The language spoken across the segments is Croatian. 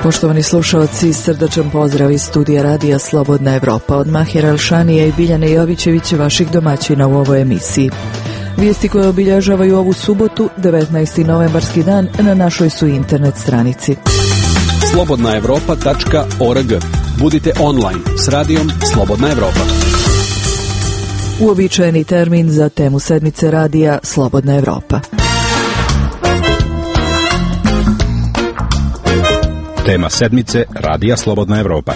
Poštovani slušalci, srdačan pozdrav iz studija Radija Slobodna Evropa. Od Mahira Elšanija i Biljane Jovićevića, vaših domaćina u ovoj emisiji. Vijesti koje obilježavaju ovu subotu, 19. novembarski dan, na našoj su internet stranici. slobodnaevropa.org. Budite online s radijom Slobodna Evropa. Uobičajeni termin za temu sedmice radija Slobodna Evropa. Tema sedmice radija Slobodna Evropa.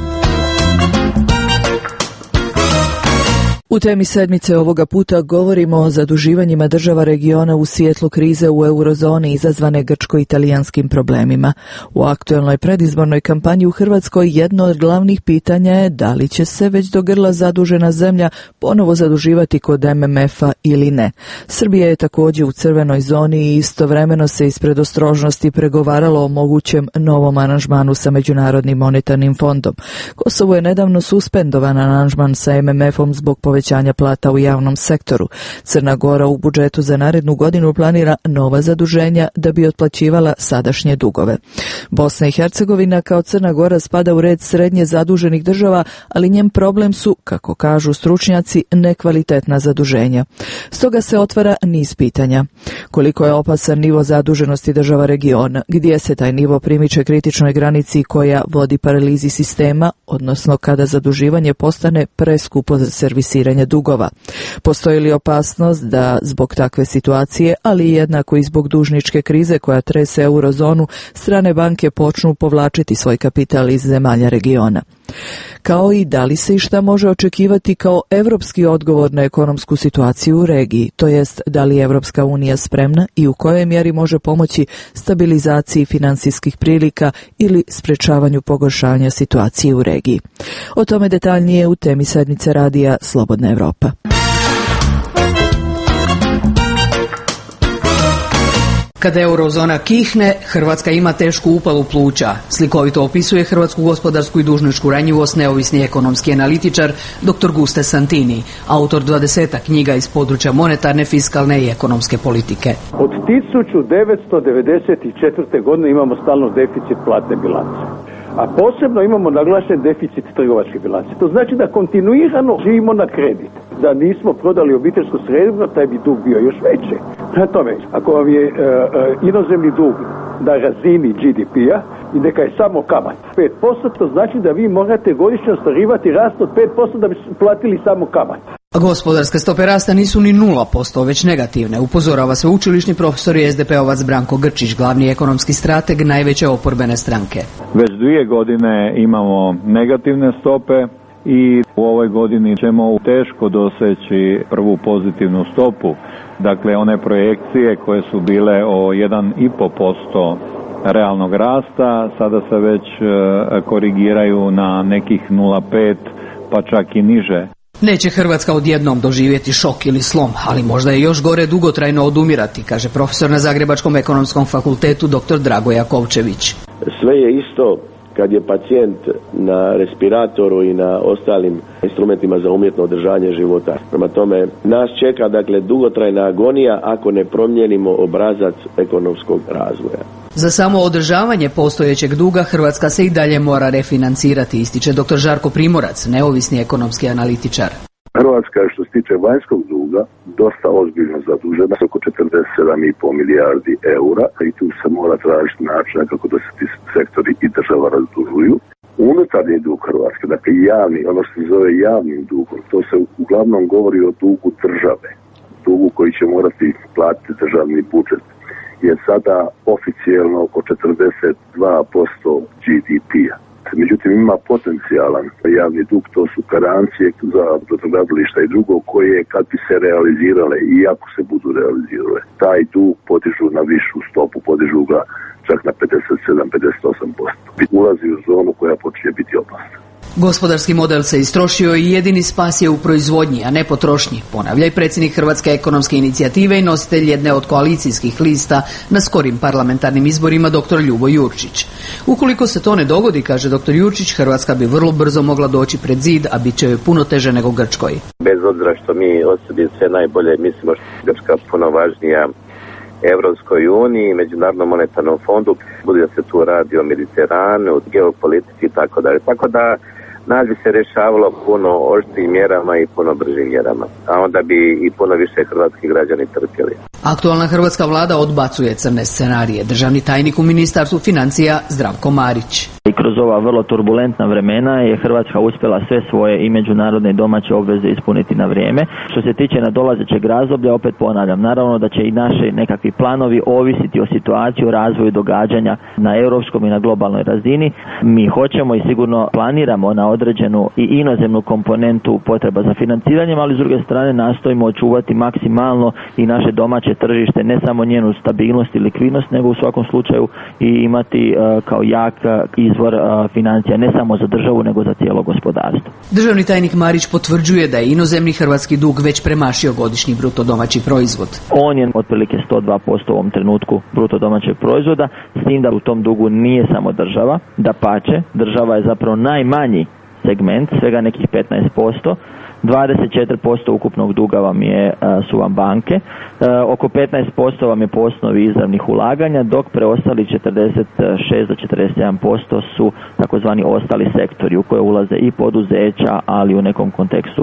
U temi sedmice ovoga puta govorimo o zaduživanjima država regiona u svjetlu krize u eurozoni izazvane grčko-italijanskim problemima. U aktuelnoj predizbornoj kampanji u Hrvatskoj jedno od glavnih pitanja je da li će se već do grla zadužena zemlja ponovo zaduživati kod MMF-a ili ne. Srbija je također u crvenoj zoni i istovremeno se iz predostrožnosti pregovaralo o mogućem novom aranžmanu sa Međunarodnim monetarnim fondom. Kosovo je nedavno suspendovan aranžman sa MMF-om zbog povećanja plata u javnom sektoru. Crna Gora u budžetu za narednu godinu planira nova zaduženja da bi otplaćivala sadašnje dugove. Bosna i Hercegovina kao Crna Gora spada u red srednje zaduženih država, ali njen problem su, kako kažu stručnjaci, nekvalitetna zaduženja. Stoga se otvara niz pitanja. Koliko je opasan nivo zaduženosti država regiona? Gdje se taj nivo primiče kritičnoj granici koja vodi paralizi sistema, odnosno kada zaduživanje postane preskupo za servisiranje dugova? Postoji li opasnost da zbog takve situacije, ali i jednako i zbog dužničke krize koja trese eurozonu, strane banke počnu povlačiti svoj kapital iz zemalja regiona? Kao i da li se i šta može očekivati kao evropski odgovor na ekonomsku situaciju u regiji, to jest da li je Evropska unija spremna i u kojoj mjeri može pomoći stabilizaciji financijskih prilika ili sprečavanju pogoršanja situacije u regiji. O tome detaljnije u temi sedmice radija Slobodna Evropa. Kada eurozona kihne, Hrvatska ima tešku upalu pluća. Slikovito opisuje hrvatsku gospodarsku i dužničku ranjivost neovisni ekonomski analitičar dr. Guste Santini, autor 20 knjiga iz područja monetarne, fiskalne i ekonomske politike. Od 1994. godine imamo stalno deficit platne bilance. A posebno imamo naglašen deficit trgovačke bilance. To znači da kontinuirano živimo na kredit. Da nismo prodali obiteljsko srebro, taj bi dug bio još veći. Na tome, ako vam je inozemni dug na razini GDP-a i neka je samo kamat 5%, to znači da vi morate godišnje ostvarivati rast od 5% da bi platili samo kamat. A gospodarske stope rasta nisu ni 0%, već negativne, upozorava sveučilišni profesor i SDP-ovac Branko Grčić, glavni ekonomski strateg najveće oporbene stranke. Već 2 godine imamo negativne stope i u ovoj godini ćemo teško doseći prvu pozitivnu stopu. Dakle, one projekcije koje su bile o 1,5% realnog rasta sada se već korigiraju na nekih 0,5 pa čak i niže. Neće Hrvatska odjednom doživjeti šok ili slom, ali možda je još gore dugotrajno odumirati, kaže profesor na Zagrebačkom ekonomskom fakultetu dr. Drago Jakovčević. Sve je isto kad je pacijent na respiratoru i na ostalim instrumentima za umjetno održanje života. Prema tome, nas čeka dugotrajna agonija ako ne promijenimo obrazac ekonomskog razvoja. Za samo održavanje postojećeg duga Hrvatska se i dalje mora refinancirati, ističe dr. Žarko Primorac, neovisni ekonomski analitičar. Hrvatska je što se tiče vanjskog duga dosta ozbiljno zadužena, oko 47,5 milijardi eura, i tu se mora tražiti načina kako da se ti sektori i država razdužuju. Unutarnji dug Hrvatske, dakle javni, ono što se zove javnim dugom, to se uglavnom govori o dugu države, dugu koji će morati platiti državni budžet, je sada oficijelno oko 42% GDP-a. Međutim, ima potencijalan javni dug, to su garancije za brodogradilišta i drugo koje kad bi se realizirale i ako se budu realizirale, taj dug podižu na višu stopu, podižu ga čak na 57-58%. Ulazi u zonu koja počinje biti opasna. Gospodarski model se istrošio i jedini spas je u proizvodnji, a ne potrošnji, ponavlja i predsjednik Hrvatske ekonomske inicijative i nositelj jedne od koalicijskih lista na skorim parlamentarnim izborima dr. Ljubo Jurčić. Ukoliko se to ne dogodi, kaže dr. Jurčić, Hrvatska bi vrlo brzo mogla doći pred zid, a bit će joj puno teže nego Grčkoj. Bez obzira što mi od sebi sve najbolje mislimo, što je Grčka puno važnija Europskoj uniji, Međunarodnom monetarnom fondu, bude da se tu radi o Mediteranu, geopolitici i tako dalje. Tako da nas bi se rješavalo puno oštrijim mjerama i puno bržim mjerama, a onda bi i puno više hrvatski građani trpjeli. Aktualna hrvatska vlada odbacuje crne scenarije. Državni tajnik u Ministarstvu financija Zdravko Marić. I kroz ova vrlo turbulentna vremena je Hrvatska uspjela sve svoje i međunarodne i domaće obveze ispuniti na vrijeme. Što se tiče nadolazećeg razdoblja, opet ponavljam, naravno da će i naši nekakvi planovi ovisiti o situaciji, o razvoju događanja na europskom i na globalnoj razini. Mi hoćemo i sigurno planiramo na određenu i inozemnu komponentu potreba za financiranjem, ali s druge strane nastojimo očuvati maksimalno i naše domaće tržište, ne samo njenu stabilnost i likvidnost, nego u svakom slučaju i imati kao jak izvor financija ne samo za državu nego za cijelo gospodarstvo. Državni tajnik Marić potvrđuje da je inozemni hrvatski dug već premašio godišnji bruto domaći proizvod. On je otprilike 102% u ovom trenutku bruto domaćeg proizvoda, s tim da u tom dugu nije samo država, dapače, država je zapravo najmanji segment, svega nekih 15%. 24% ukupnog duga su vam banke, oko 15% vam je po osnovi izravnih ulaganja, dok preostali 46 do 41% su takozvani ostali sektori u koje ulaze i poduzeća, ali u nekom kontekstu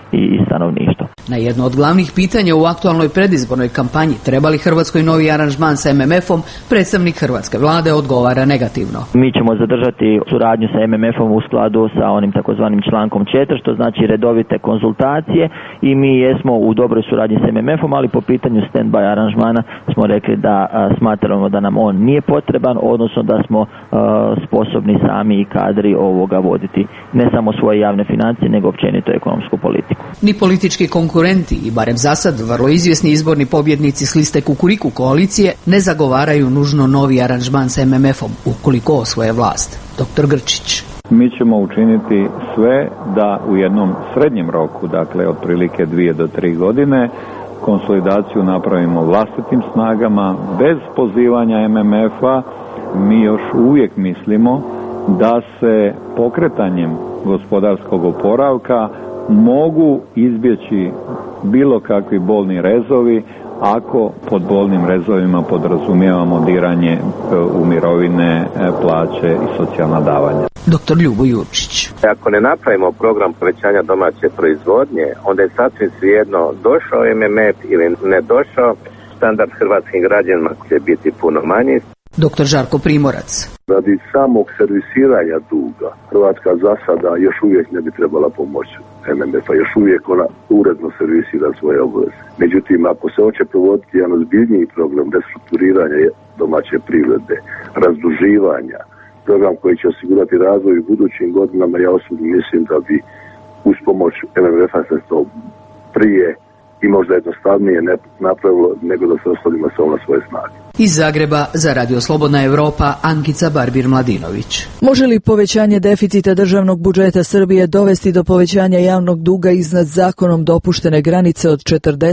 i stanovništvo. Na jedno od glavnih pitanja u aktualnoj predizbornoj kampanji treba li Hrvatskoj novi aranžman sa MMF-om, predstavnik hrvatske vlade odgovara negativno. Mi ćemo zadržati suradnju sa MMF-om u skladu sa onim takozvanim člankom 4, što znači redovite konzultacije, i mi jesmo u dobroj suradnji s MMF-om, ali po pitanju stand-by aranžmana smo rekli da smatramo da nam on nije potreban, odnosno da smo sposobni sami i kadri ovoga voditi ne samo svoje javne financije, nego općenito ekonomsku politiku. Ni politički konkurenti i barem zasad vrlo izvjesni izborni pobjednici s liste Kukuriku koalicije ne zagovaraju nužno novi aranžman sa MMF-om ukoliko osvoje vlast. Dr. Grčić. Mi ćemo učiniti sve da u jednom srednjem roku, dakle otprilike 2 do 3 godine, konsolidaciju napravimo vlastitim snagama, bez pozivanja MMF-a. Mi još uvijek mislimo da se pokretanjem gospodarskog oporavka mogu izbjeći bilo kakvi bolni rezovi, ako pod bolnim rezovima podrazumijevamo diranje u mirovine, plaće i socijalna davanja. Dr. Ljubo Jurčić. Ako ne napravimo program povećanja domaće proizvodnje, onda je sasvim svejedno došao MMF ili ne došao, standard hrvatskim građanima će biti puno manji. Dr. Žarko Primorac. Radi samog servisiranja duga Hrvatska za sada još uvijek ne bi trebala pomoći MMF-a, još uvijek ona uredno servisira svoje obveze. Međutim, ako se hoće provoditi jedan ozbiljniji program restrukturiranja domaće privrede, razduživanja, program koji će osigurati razvoj u budućim godinama, ja osobno mislim da bi uz pomoć MMF-a se to prije i možda jednostavnije napravilo nego da se ostavimo samo na svoje snage. Iz Zagreba za Radio Slobodna Europa Ankica Barbir-Mladinović. Može li povećanje deficita državnog budžeta Srbije dovesti do povećanja javnog duga iznad zakonom dopuštene granice od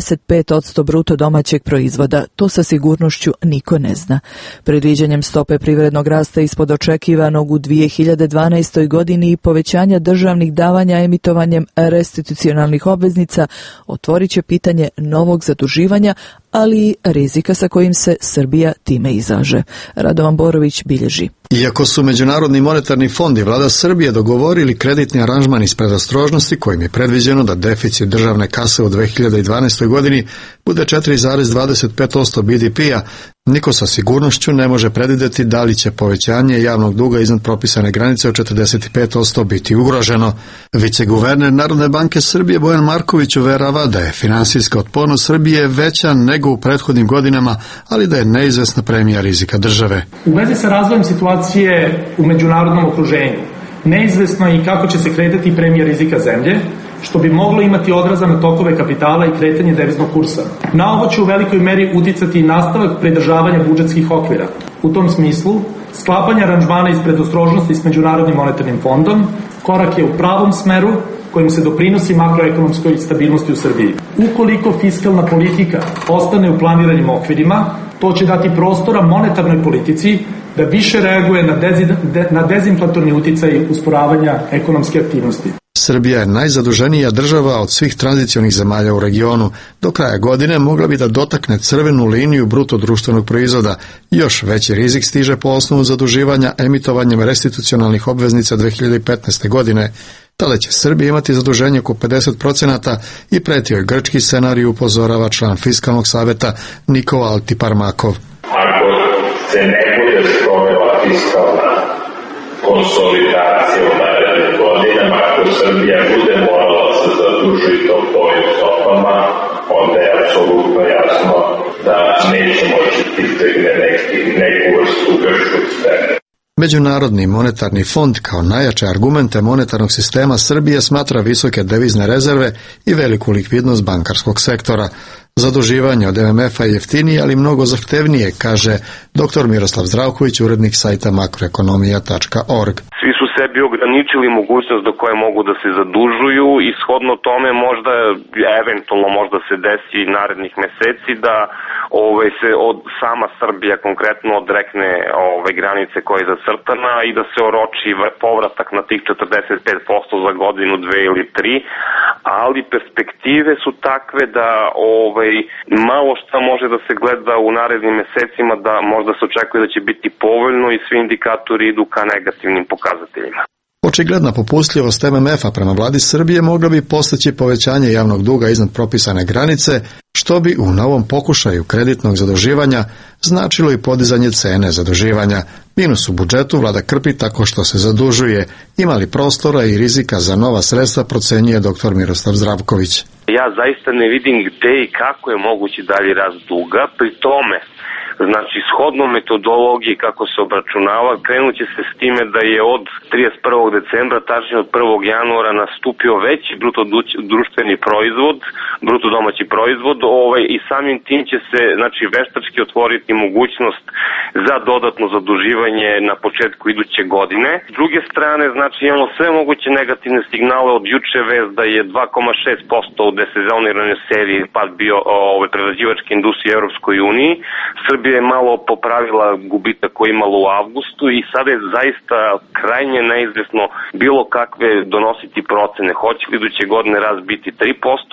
45% bruto domaćeg proizvoda? To sa sigurnošću niko ne zna. Predviđanjem stope privrednog rasta ispod očekivanog u 2012. godini i povećanja državnih davanja emitovanjem restitucionalnih obveznica otvorit će pitanje novog zaduživanja, ali i rizika sa kojim se Srbija time izlaže. Radovan Borović bilježi. Iako su Međunarodni monetarni fond i vlada Srbije dogovorili kreditni aranžman iz predostrožnosti kojim je predviđeno da deficit državne kase u 2012. godini bude 4,25% BDP-a, niko sa sigurnošću ne može predvidjeti da li će povećanje javnog duga iznad propisane granice od 45% biti ugroženo. Viceguverner Narodne banke Srbije Bojan Marković uverava da je finansijska otpornost Srbije veća nego u prethodnim godinama, ali da je neizvesna premija rizika države. U vezi sa razvojem situacije u međunarodnom okruženju, neizvesno je i kako će se kretati premija rizika zemlje, što bi moglo imati odraza na tokove kapitala i kretanje deviznog kursa. Na ovo će u velikoj meri uticati i nastavak pridržavanja budžetskih okvira. U tom smislu, sklapanje aranžmana iz predostrožnosti s Međunarodnim monetarnim fondom korak je u pravom smeru kojim se doprinosi makroekonomskoj stabilnosti u Srbiji. Ukoliko fiskalna politika ostane u planiranim okvirima, to će dati prostora monetarnoj politici da više reaguje na dezinflatorni uticaj usporavanja ekonomske aktivnosti. Srbija je najzaduženija država od svih tranzicionih zemalja u regionu. Do kraja godine mogla bi da dotakne crvenu liniju bruto društvenog proizvoda. Još veći rizik stiže po osnovu zaduživanja emitovanjem restitucionalnih obveznica 2015. godine. Tada će Srbija imati zaduženje oko 50% i pretio je grčki scenarij, upozorava član Fiskalnog saveta Nikola Altiparmakov. Ako se ne bude sprovela fiskalna konsolidacija u narednim godinama, ako Srbija bude morala se zadužiti po ovim stopama, onda je apsolutno jasno da neće moći izbegne neku vrstu grčkog scenarija. Međunarodni monetarni fond kao najjače argumente monetarnog sistema Srbije smatra visoke devizne rezerve i veliku likvidnost bankarskog sektora. Zaduživanje od MMF-a je jeftinije, ali mnogo zahtevnije, kaže dr. Miroslav Zdravković, urednik sajta makroekonomija.org. Svi su sebi ograničili mogućnost do koje mogu da se zadužuju i shodno tome možda, eventualno možda se desi narednih meseci da se od sama Srbija konkretno odrekne granice koja je zacrtana i da se oroči povratak na tih 45% za godinu, 2 ili 3, ali perspektive su takve da malo šta može da se gleda u narednim mesecima, da možda se očekuje da će biti povoljno i svi indikatori idu ka negativnim pokazateljima. Očigledna popustljivost MMF-a prema vladi Srbije mogla bi postići povećanje javnog duga iznad propisane granice, što bi u novom pokušaju kreditnog zaduživanja značilo i podizanje cene zaduživanja. Minus u budžetu vlada krpi tako što se zadužuje. Ima li prostora i rizika za nova sredstva, procenjuje dr. Miroslav Zdravković. Ja zaista ne vidim gde i kako je mogući dalji rast duga, pri tome znači, shodno metodologiji kako se obračunava, krenut će se s time da je od 31. decembra, tačnije od 1. januara, nastupio veći bruto društveni proizvod, bruto domaći proizvod, i samim tim će se, znači, veštački otvoriti mogućnost za dodatno zaduživanje na početku iduće godine. S druge strane, znači, imamo sve moguće negativne signale, od juče vest da je 2,6% u desezoniranoj seriji pad bio prerađivačke industrije u Europskoj uniji. Srbija je malo popravila gubitak koji je imala u avgustu i sada je zaista krajnje neizvesno bilo kakve donositi procene. Hoće li iduće godine rast biti 3%,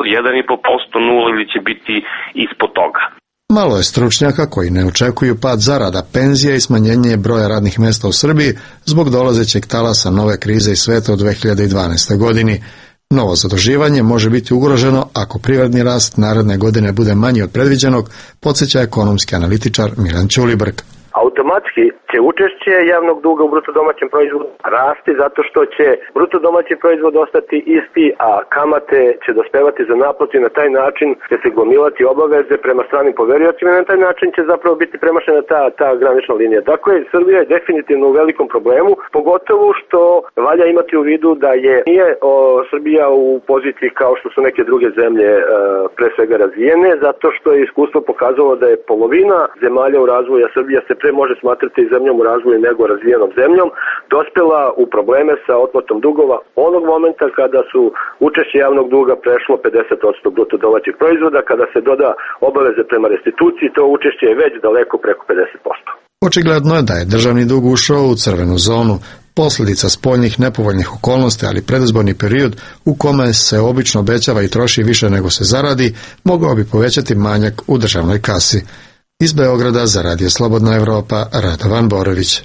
1,5%, 0 ili će biti ispod toga. Malo je stručnjaka koji ne očekuju pad zarada, penzija i smanjenje broja radnih mjesta u Srbiji zbog dolazećeg talasa nove krize iz sveta u 2012. godini. Novo zaduživanje može biti ugroženo ako privredni rast naredne godine bude manji od predviđenog, podsjeća ekonomski analitičar Milan Ćulibrk. Automatski će učešće javnog duga u bruto domaćem proizvodu rasti zato što će bruto domaći proizvod ostati isti, a kamate će dospevati za naplatu i na taj način će se gomilati obaveze prema stranim poveriocima i na taj način će zapravo biti premašena ta granična linija. Dakle, Srbija je definitivno u velikom problemu, pogotovo što valja imati u vidu da nije Srbija u poziciji kao što su neke druge zemlje pre svega razvijene, zato što je iskustvo pokazalo da je polovina zemalja u razvoju, a Srbija se pre može smatrati zemljom u razvoju nego razvijenom zemljom, dospela u probleme sa otplatom dugova onog momenta kada su učešće javnog duga prešlo 50% bruto domaćih proizvoda, kada se doda obaveze prema restituciji, to učešće je već daleko preko 50%. Očigledno je da je državni dug ušao u crvenu zonu. Posljedica spoljnih nepovoljnih okolnosti, ali predizborni period u kome se obično obećava i troši više nego se zaradi, mogao bi povećati manjak u državnoj kasi. Iz Beograda za Radio Slobodna Evropa, Radovan Borović.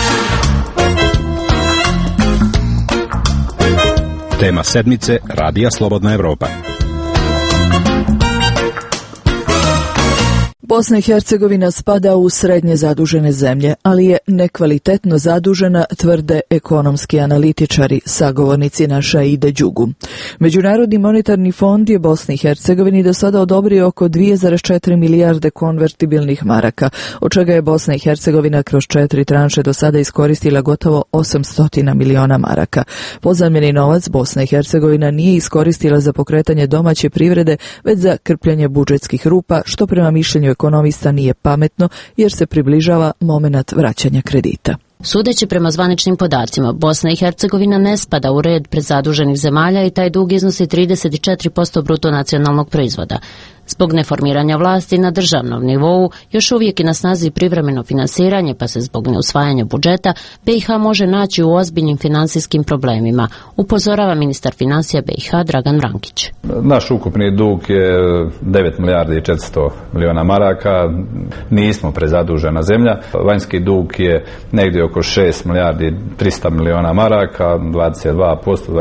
Tema sedmice Radija Slobodna Evropa. Bosna i Hercegovina spada u srednje zadužene zemlje, ali je nekvalitetno zadužena, tvrde ekonomski analitičari, sagovornici naša Ide Đugu. Međunarodni monetarni fond je Bosni i Hercegovini do sada odobrio oko 2,4 milijarde konvertibilnih maraka, od čega je Bosna i Hercegovina kroz 4 tranše do sada iskoristila gotovo 800 miliona maraka. Pozajmljeni novac Bosna i Hercegovina nije iskoristila za pokretanje domaće privrede, već za krpljenje budžetskih rupa, što prema mišljenju ekonomista nije pametno jer se približava momenat vraćanja kredita. Sudeći prema zvaničnim podacima, Bosna i Hercegovina ne spada u red prezaduženih zemalja i taj dug iznosi 34% bruto nacionalnog proizvoda. Zbog neformiranja vlasti na državnom nivou još uvijek je na snazi privremeno finansiranje, pa se zbog neusvajanja budžeta BiH može naći u ozbiljnim financijskim problemima, upozorava ministar financija BiH Dragan Vrankić. Naš ukupni dug je 9 milijardi i 400 miliona maraka, nismo prezadužena zemlja. Vanjski dug je negdje oko 6 milijardi 300 miliona maraka, 22%,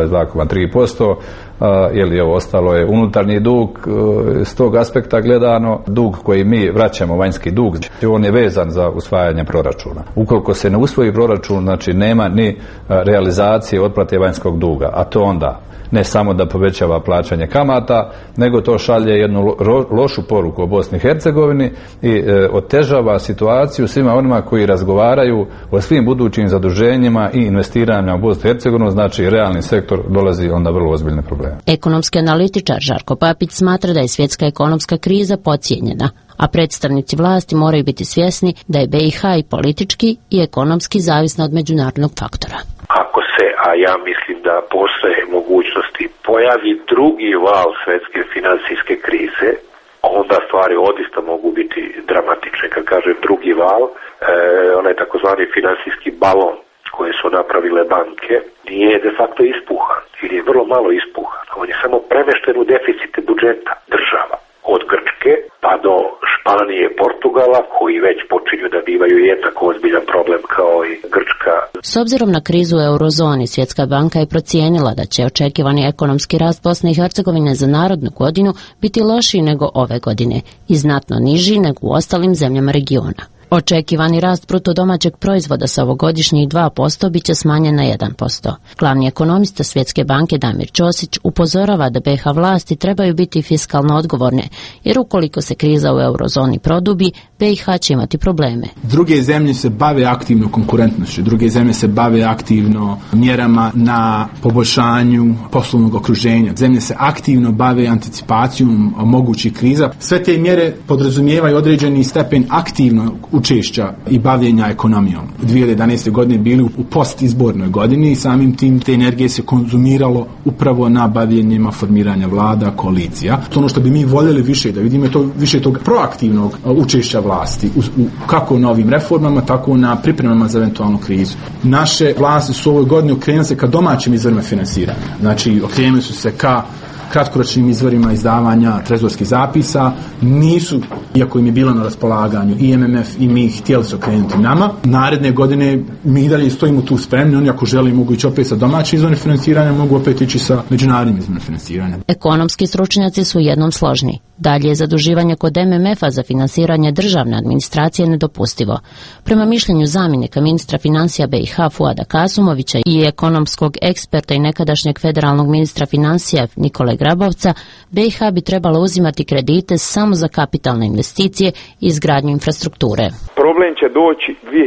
22,3%. Ili ovo ostalo je unutarnji dug. S tog aspekta gledano, dug koji mi vraćamo, vanjski dug, on je vezan za usvajanje proračuna. Ukoliko se ne usvoji proračun, znači nema ni realizacije otplate vanjskog duga, a to onda ne samo da povećava plaćanje kamata, nego to šalje jednu lošu poruku o Bosni i Hercegovini i otežava situaciju svima onima koji razgovaraju o svim budućim zaduženjima i investiranjima u Bosnu i Hercegovinu, znači realni sektor dolazi onda vrlo ozbiljne probleme. Ekonomski analitičar Žarko Papić smatra da je svjetska ekonomska kriza podcijenjena, a predstavnici vlasti moraju biti svjesni da je BiH i politički i ekonomski zavisna od međunarodnog faktora. Ako se, a ja mislim da postoje mogućnosti, pojavi drugi val svjetske financijske krize, onda stvari odista mogu biti dramatične. Kad kažem drugi val, onaj takozvani financijski balon koje su napravile banke nije de facto ispuhan ili je vrlo malo ispuhan. On je samo premešten u deficite budžeta država. Od Grčke pa do Španije, Portugala, koji već počinju da bivaju jednako ozbiljan problem kao i Grčka. S obzirom na krizu u eurozoni, Svjetska banka je procijenila da će očekivani ekonomski rast Bosne i Hercegovine za narednu godinu biti lošiji nego ove godine i znatno niži nego u ostalim zemljama regiona. Očekivani rast bruto domaćeg proizvoda sa ovogodišnjih 2% bit će smanjen na 1%. Glavni ekonomista Svjetske banke Damir Ćosić upozorava da BiH vlasti trebaju biti fiskalno odgovorne, jer ukoliko se kriza u eurozoni produbi, BiH će imati probleme. Druge zemlje se bave aktivno konkurentnošću, druge zemlje se bave aktivno mjerama na poboljšanju poslovnog okruženja. Zemlje se aktivno bave anticipacijom mogućih kriza. Sve te mjere podrazumijevaju određeni stepen aktivno učešća i bavljenja ekonomijom. 2011. godine bili u postizbornoj godini i samim tim te energije se konzumiralo upravo na bavljenjima formiranja vlada, koalicija. To ono što bi mi voljeli više da vidimo je to više tog proaktivnog učešća vlasti kako na ovim reformama, tako na pripremama za eventualnu krizu. Naše vlasti su u ovoj godini okrenule se ka domaćim izvorima finansiranja. Znači okrenuli su se ka kratkoročnim izvorima izdavanja trezorskih zapisa, nisu, iako im je bilo na raspolaganju i MMF i mi htjeli su okrenuti nama. Naredne godine mi dalje stojimo tu spremni, oni ako žele mogu ići opet sa domaćim izvorima finansiranja, mogu opet ići sa međunarodnim izvorima finansiranja. Ekonomski stručnjaci su jednom složni. Dalje je zaduživanje kod MMF-a za finansiranje državne administracije nedopustivo. Prema mišljenju zamjenika ministra financija BiH Fuada Kasumovića i ekonomskog eksperta i nekadašnjeg federalnog ministra financija Nikole Grabovca, BiH bi trebala uzimati kredite samo za kapitalne investicije i izgradnju infrastrukture. Problem će doći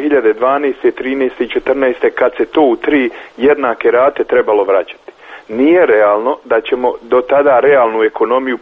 2012. 13. i 14. kad se to u 3 jednake rate trebalo vraćati. Nije realno da ćemo do tada realnu ekonomiju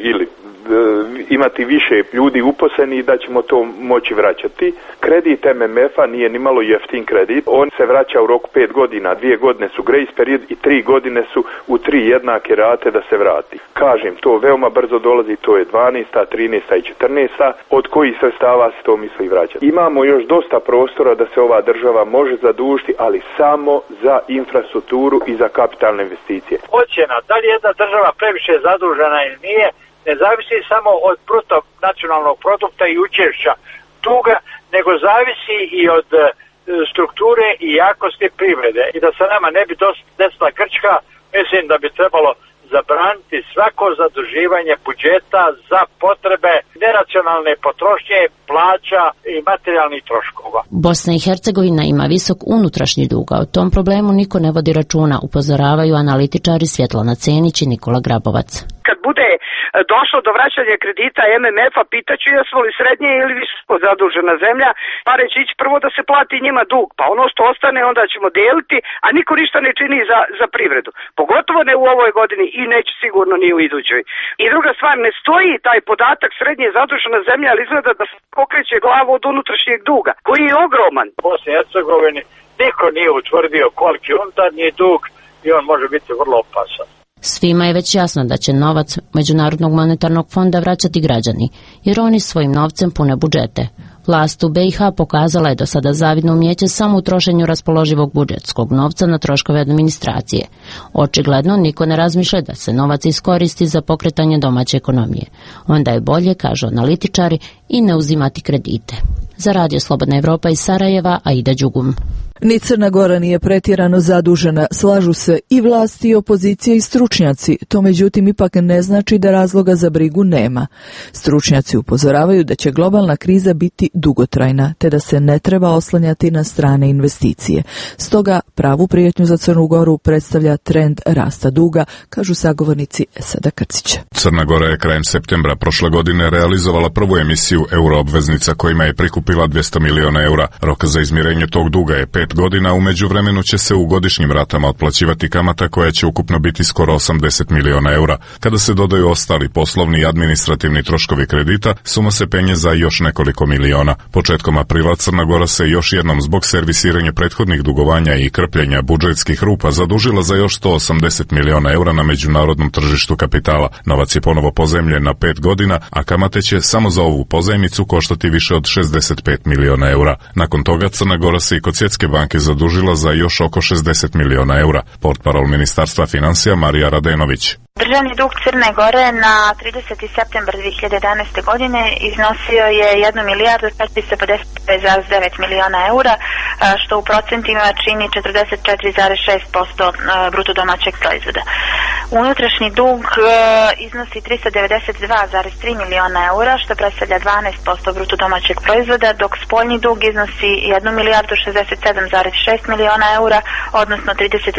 imati više ljudi uposleni i da ćemo to moći vraćati. Kredit MMF-a nije nimalo jeftin kredit. On se vraća u roku 5 godina, 2 godine su grace period i 3 godine su u 3 jednake rate da se vrati. Kažem, to veoma brzo dolazi, to je 12., 13. i 14. od kojih sredstava se to misli vraćati. Imamo još dosta prostora da se ova država može zadužiti, ali samo za infrastrukturu i za kapitalne investicije. Ocjena, da li je jedna država previše zadužena ili nije, ne zavisi samo od bruto nacionalnog produkta i učešća duga, nego zavisi i od strukture i jakosti privrede. I da se nama ne bi desila Grčka, mislim da bi trebalo zabraniti svako zaduživanje budžeta za potrebe neracionalne potrošnje, plaća i materijalnih troškova. Bosna i Hercegovina ima visok unutrašnji dug, a o tom problemu niko ne vodi računa, upozoravaju analitičari Svjetlana Cenić i Nikola Grabovac. Kad bude došlo do vraćanja kredita MMF-a, pitaću jesmo li srednje ili visoko zadužena zemlja, pa reći ići prvo da se plati njima dug, pa ono što ostane onda ćemo deliti, a niko ništa ne čini za privredu. Pogotovo ne u ovoj godini i neće sigurno ni u idućoj. I druga stvar, ne stoji taj podatak srednje zadužena zemlja, ali izgleda da se pokreće glavu od unutrašnjeg duga, koji je ogroman. U Bosni i Hercegovini niko nije utvrdio koliki unutarnji dug i on može biti vrlo opasan. Svima je već jasno da će novac Međunarodnog monetarnog fonda vraćati građani, jer oni svojim novcem pune budžete. Vlast u BiH pokazala je do sada zavidno umijeće samo u trošenju raspoloživog budžetskog novca na troškove administracije. Očigledno niko ne razmišlja da se novac iskoristi za pokretanje domaće ekonomije. Onda je bolje, kažu analitičari, i ne uzimati kredite. Za Radio Slobodna Evropa iz Sarajeva, Aida Đugum. Ni Crna Gora nije pretjerano zadužena, slažu se i vlasti i opozicija i stručnjaci. To međutim ipak ne znači da razloga za brigu nema. Stručnjaci upozoravaju da će globalna kriza biti dugotrajna, te da se ne treba oslanjati na strane investicije. Stoga pravu prijetnju za Crnu Goru predstavlja trend rasta duga, kažu sagovornici Esada Krcića. Crna Gora je krajem septembra prošle godine realizovala prvu emisiju euroobveznica kojima je prikupila 200 miliona eura. Rok za izmirenje tog duga je 5 godina, u međuvremenu će se u godišnjim ratama otplaćivati kamata koja će ukupno biti skoro 80 miliona eura. Kada se dodaju ostali poslovni i administrativni troškovi kredita, suma se penje za još nekoliko miliona. Početkom aprila Crna Gora se još jednom zbog servisiranja prethodnih dugovanja i krpljenja budžetskih rupa zadužila za još 180 miliona eura na međunarodnom tržištu kapitala. Novac je ponovo pozajmljen na 5 godina, a kamate će samo za ovu pozajmicu koštati više od 65 miliona eura. Nakon toga Crna Gora se i kod Svjetske banke zadužila za još oko 60 miliona eura. Portparol Ministarstva financija Marija Radenović. Državni dug Crne Gore na 30. septembar 2011. godine iznosio je 1 milijardu 455,9 miliona eura, što u procentima čini 44,6% bruto domaćeg proizvoda. Unutrašnji dug iznosi 392,3 miliona eura, što predstavlja 12% bruto domaćeg proizvoda, dok spoljni dug iznosi 1 milijardu 67,6 miliona eura, odnosno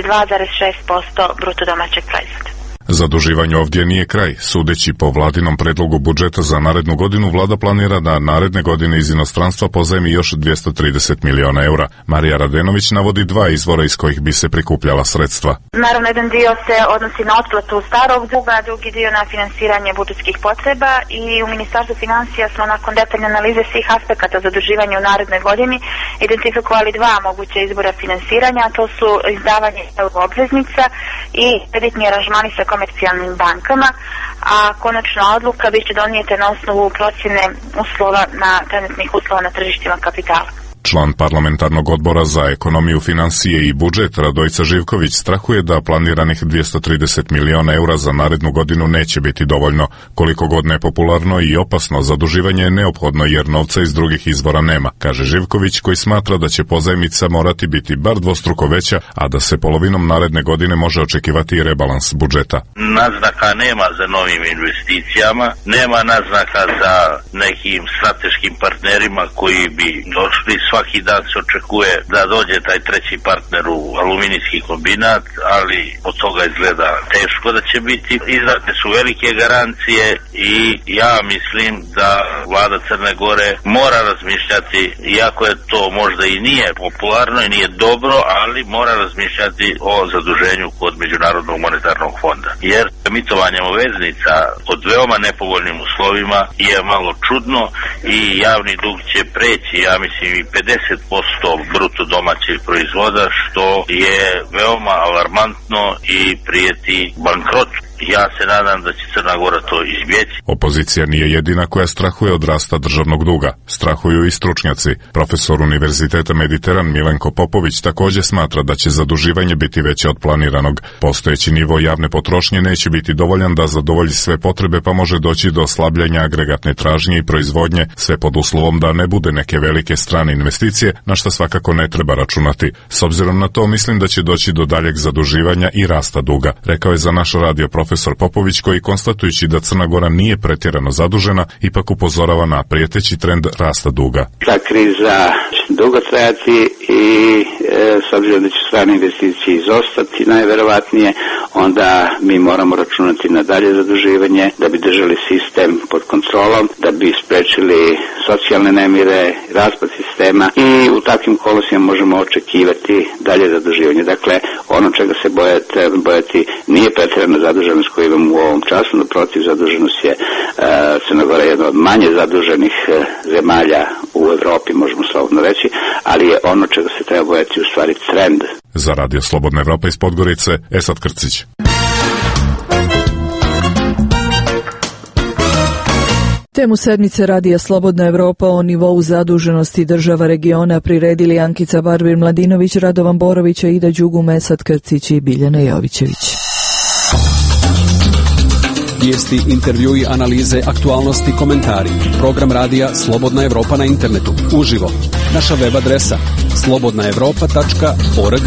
32,6% bruto domaćeg proizvoda. Zaduživanje ovdje nije kraj. Sudeći po vladinom predlogu budžeta za narednu godinu, vlada planira da naredne godine iz inostranstva pozajmi još 230 miliona eura. Marija Radenović navodi dva izvora iz kojih bi se prikupljala sredstva. Naravno, jedan dio se odnosi na otplatu starog duga, drugi dio na finansiranje budžetskih potreba i u Ministarstvu financija smo nakon detaljne analize svih aspekata zaduživanja u narednoj godini identifikovali dva moguća izbora finansiranja, a to su izdavanje obveznica i kreditni aranžmani sa komercijalnim bankama, a konačna odluka biće donijeta na osnovu procjene trenutnih uslova na tržištima kapitala. Član parlamentarnog odbora za ekonomiju, financije i budžet Radojica Živković strahuje da planiranih 230 miliona eura za narednu godinu neće biti dovoljno. Koliko god nepopularno i opasno, zaduživanje je neophodno jer novca iz drugih izvora nema, kaže Živković, koji smatra da će pozajmica morati biti bar dvostruko veća, a da se polovinom naredne godine može očekivati i rebalans budžeta. Naznaka nema za novim investicijama, nema naznaka za nekim strateškim partnerima koji bi došli. Svaki dan se očekuje da dođe taj treći partner u aluminijski kombinat, ali od toga izgleda teško da će biti. Izdate su velike garancije i ja mislim da vlada Crne Gore mora razmišljati, iako je to možda i nije popularno i nije dobro, ali mora razmišljati o zaduženju kod Međunarodnog monetarnog fonda. Jer emitovanje obveznica pod veoma nepovoljnim uslovima je malo čudno i javni dug će preći, ja mislim, i 50% bruto domaćeg proizvoda, što je veoma alarmantno i prijeti bankrotu. Ja se nadam da će Crna Gora to izbjeći. Opozicija nije jedina koja strahuje od rasta državnog duga. Strahuju i stručnjaci. Profesor Univerziteta Mediteran Milenko Popović također smatra da će zaduživanje biti veće od planiranog. Postojeći nivo javne potrošnje neće biti dovoljan da zadovolji sve potrebe, pa može doći do slabljenja agregatne tražnje i proizvodnje, sve pod uslovom da ne bude neke velike strane investicije, na što svakako ne treba računati. S obzirom na to, mislim da će doći do daljeg zaduživanja i rasta duga, rekao je za naš radio profesor Popović, koji konstatujući da Crna Gora nije pretjerano zadužena, ipak upozorava na prijeteći trend rasta duga. Ta kriza će dugo trajati i s obzirom da će strane investicije izostati najverovatnije, onda mi moramo računati na dalje zaduživanje da bi držali sistem pod kontrolom, da bi sprečili socijalne nemire, raspad sistema i u takvim kolosima možemo očekivati dalje zaduživanje. Dakle, ono čega se bojati nije pretjerana zaduženost koju imamo u ovom času, naprotiv, zaduženost je Crna Gora jedna od manje zaduženih zemalja u Evropi, možemo slobodno reći, ali je ono čega se treba bojati u stvari trend. Za Radio Slobodna Evropa iz Podgorice, Esad Krcić. Temu sedmice Radija Slobodna Evropa o nivou zaduženosti država regiona priredili Ankica Barbir-Mladinović, Radovan Borović, Ida Đugu, Mesat Krcić i Biljana Jovićević. Vijesti, intervjui, analize, aktualnosti, komentari. Program Radija Slobodna Evropa na internetu. Uživo. Naša web adresa slobodnaevropa.org.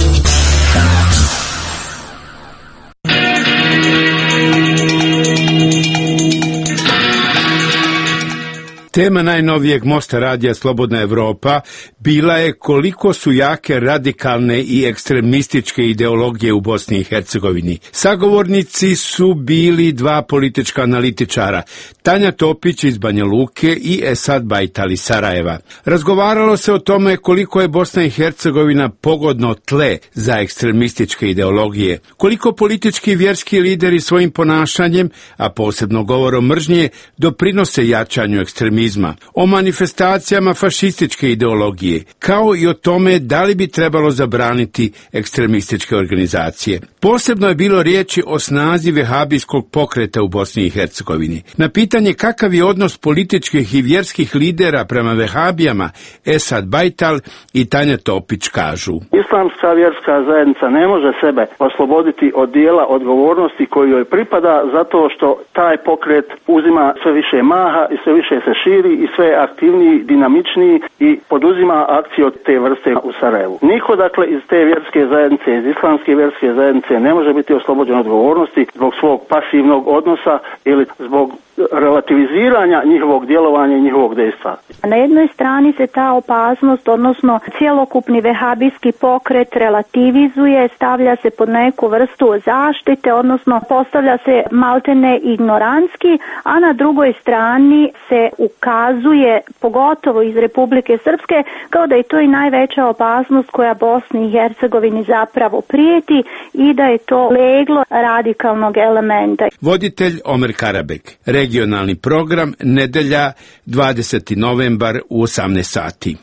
Tema najnovijeg mosta Radija Slobodna Evropa bila je koliko su jake radikalne i ekstremističke ideologije u Bosni i Hercegovini. Sagovornici su bili dva politička analitičara, Tanja Topić iz Banja Luke i Esad Bajtal iz Sarajeva. Razgovaralo se o tome koliko je Bosna i Hercegovina pogodno tle za ekstremističke ideologije, koliko politički i vjerski lideri svojim ponašanjem, a posebno govorom mržnje, doprinose jačanju ekstremizma, o manifestacijama fašističke ideologije, kao i o tome da li bi trebalo zabraniti ekstremističke organizacije. Posebno je bilo riječi o snazi vehabijskog pokreta u Bosni i Hercegovini. Na pitanje kakav je odnos političkih i vjerskih lidera prema vehabijama, Esad Bajtal i Tanja Topić kažu: Islamska vjerska zajednica ne može sebe osloboditi od dijela odgovornosti koju joj pripada, zato što taj pokret uzima sve više maha i sve više se širi i sve aktivniji, dinamičniji i poduzima akcije od te vrste u Sarajevu. Niko dakle iz te vjerske zajednice, iz islamske vjerske zajednice ne može biti oslobođen odgovornosti zbog svog pasivnog odnosa ili zbog relativiziranja njihovog djelovanja i njihovog dejstva. Na jednoj strani se ta opasnost, odnosno cjelokupni vehabijski pokret relativizuje, stavlja se pod neku vrstu zaštite, odnosno postavlja se maltene ignorantski, a na drugoj strani se ukazuje, pogotovo iz Republike Srpske, kao da je to i najveća opasnost koja Bosni i Hercegovini zapravo prijeti i da je to leglo radikalnog elementa. Voditelj Omer Karabek. Regionalni program, nedelja, 20. novembar u 18 sati.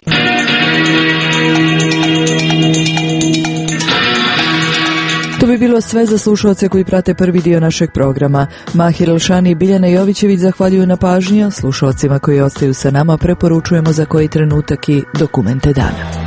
To bi bilo sve za slušalce koji prate prvi dio našeg programa. Mahir Elšani i Biljana Jovićević zahvaljuju na pažnji. Slušalcima koji ostaju sa nama preporučujemo za koji trenutak i dokumente dana.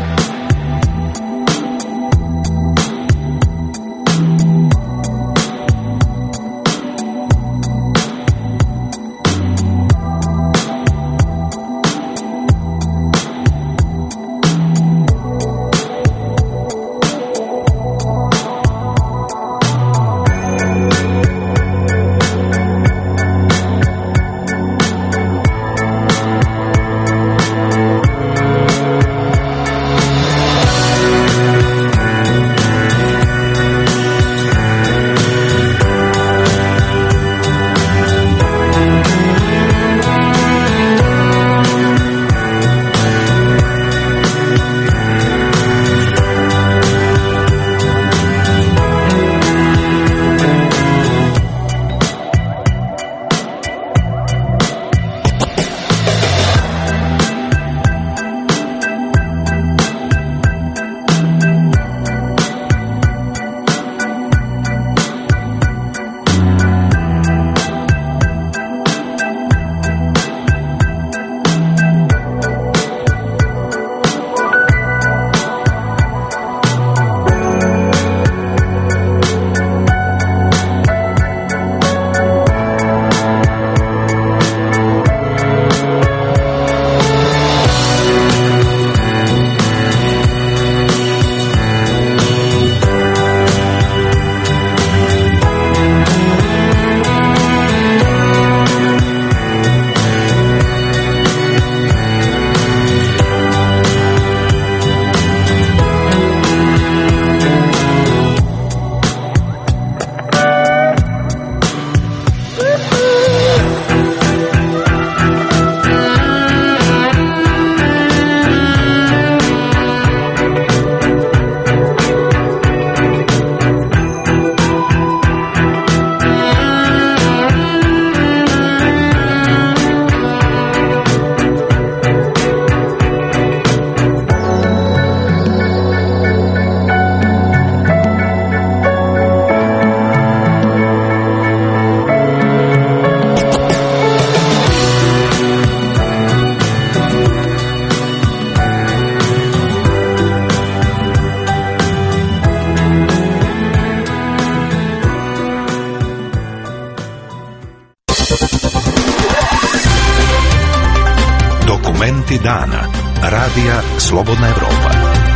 Akcenti dana. Radija Slobodna Evropa.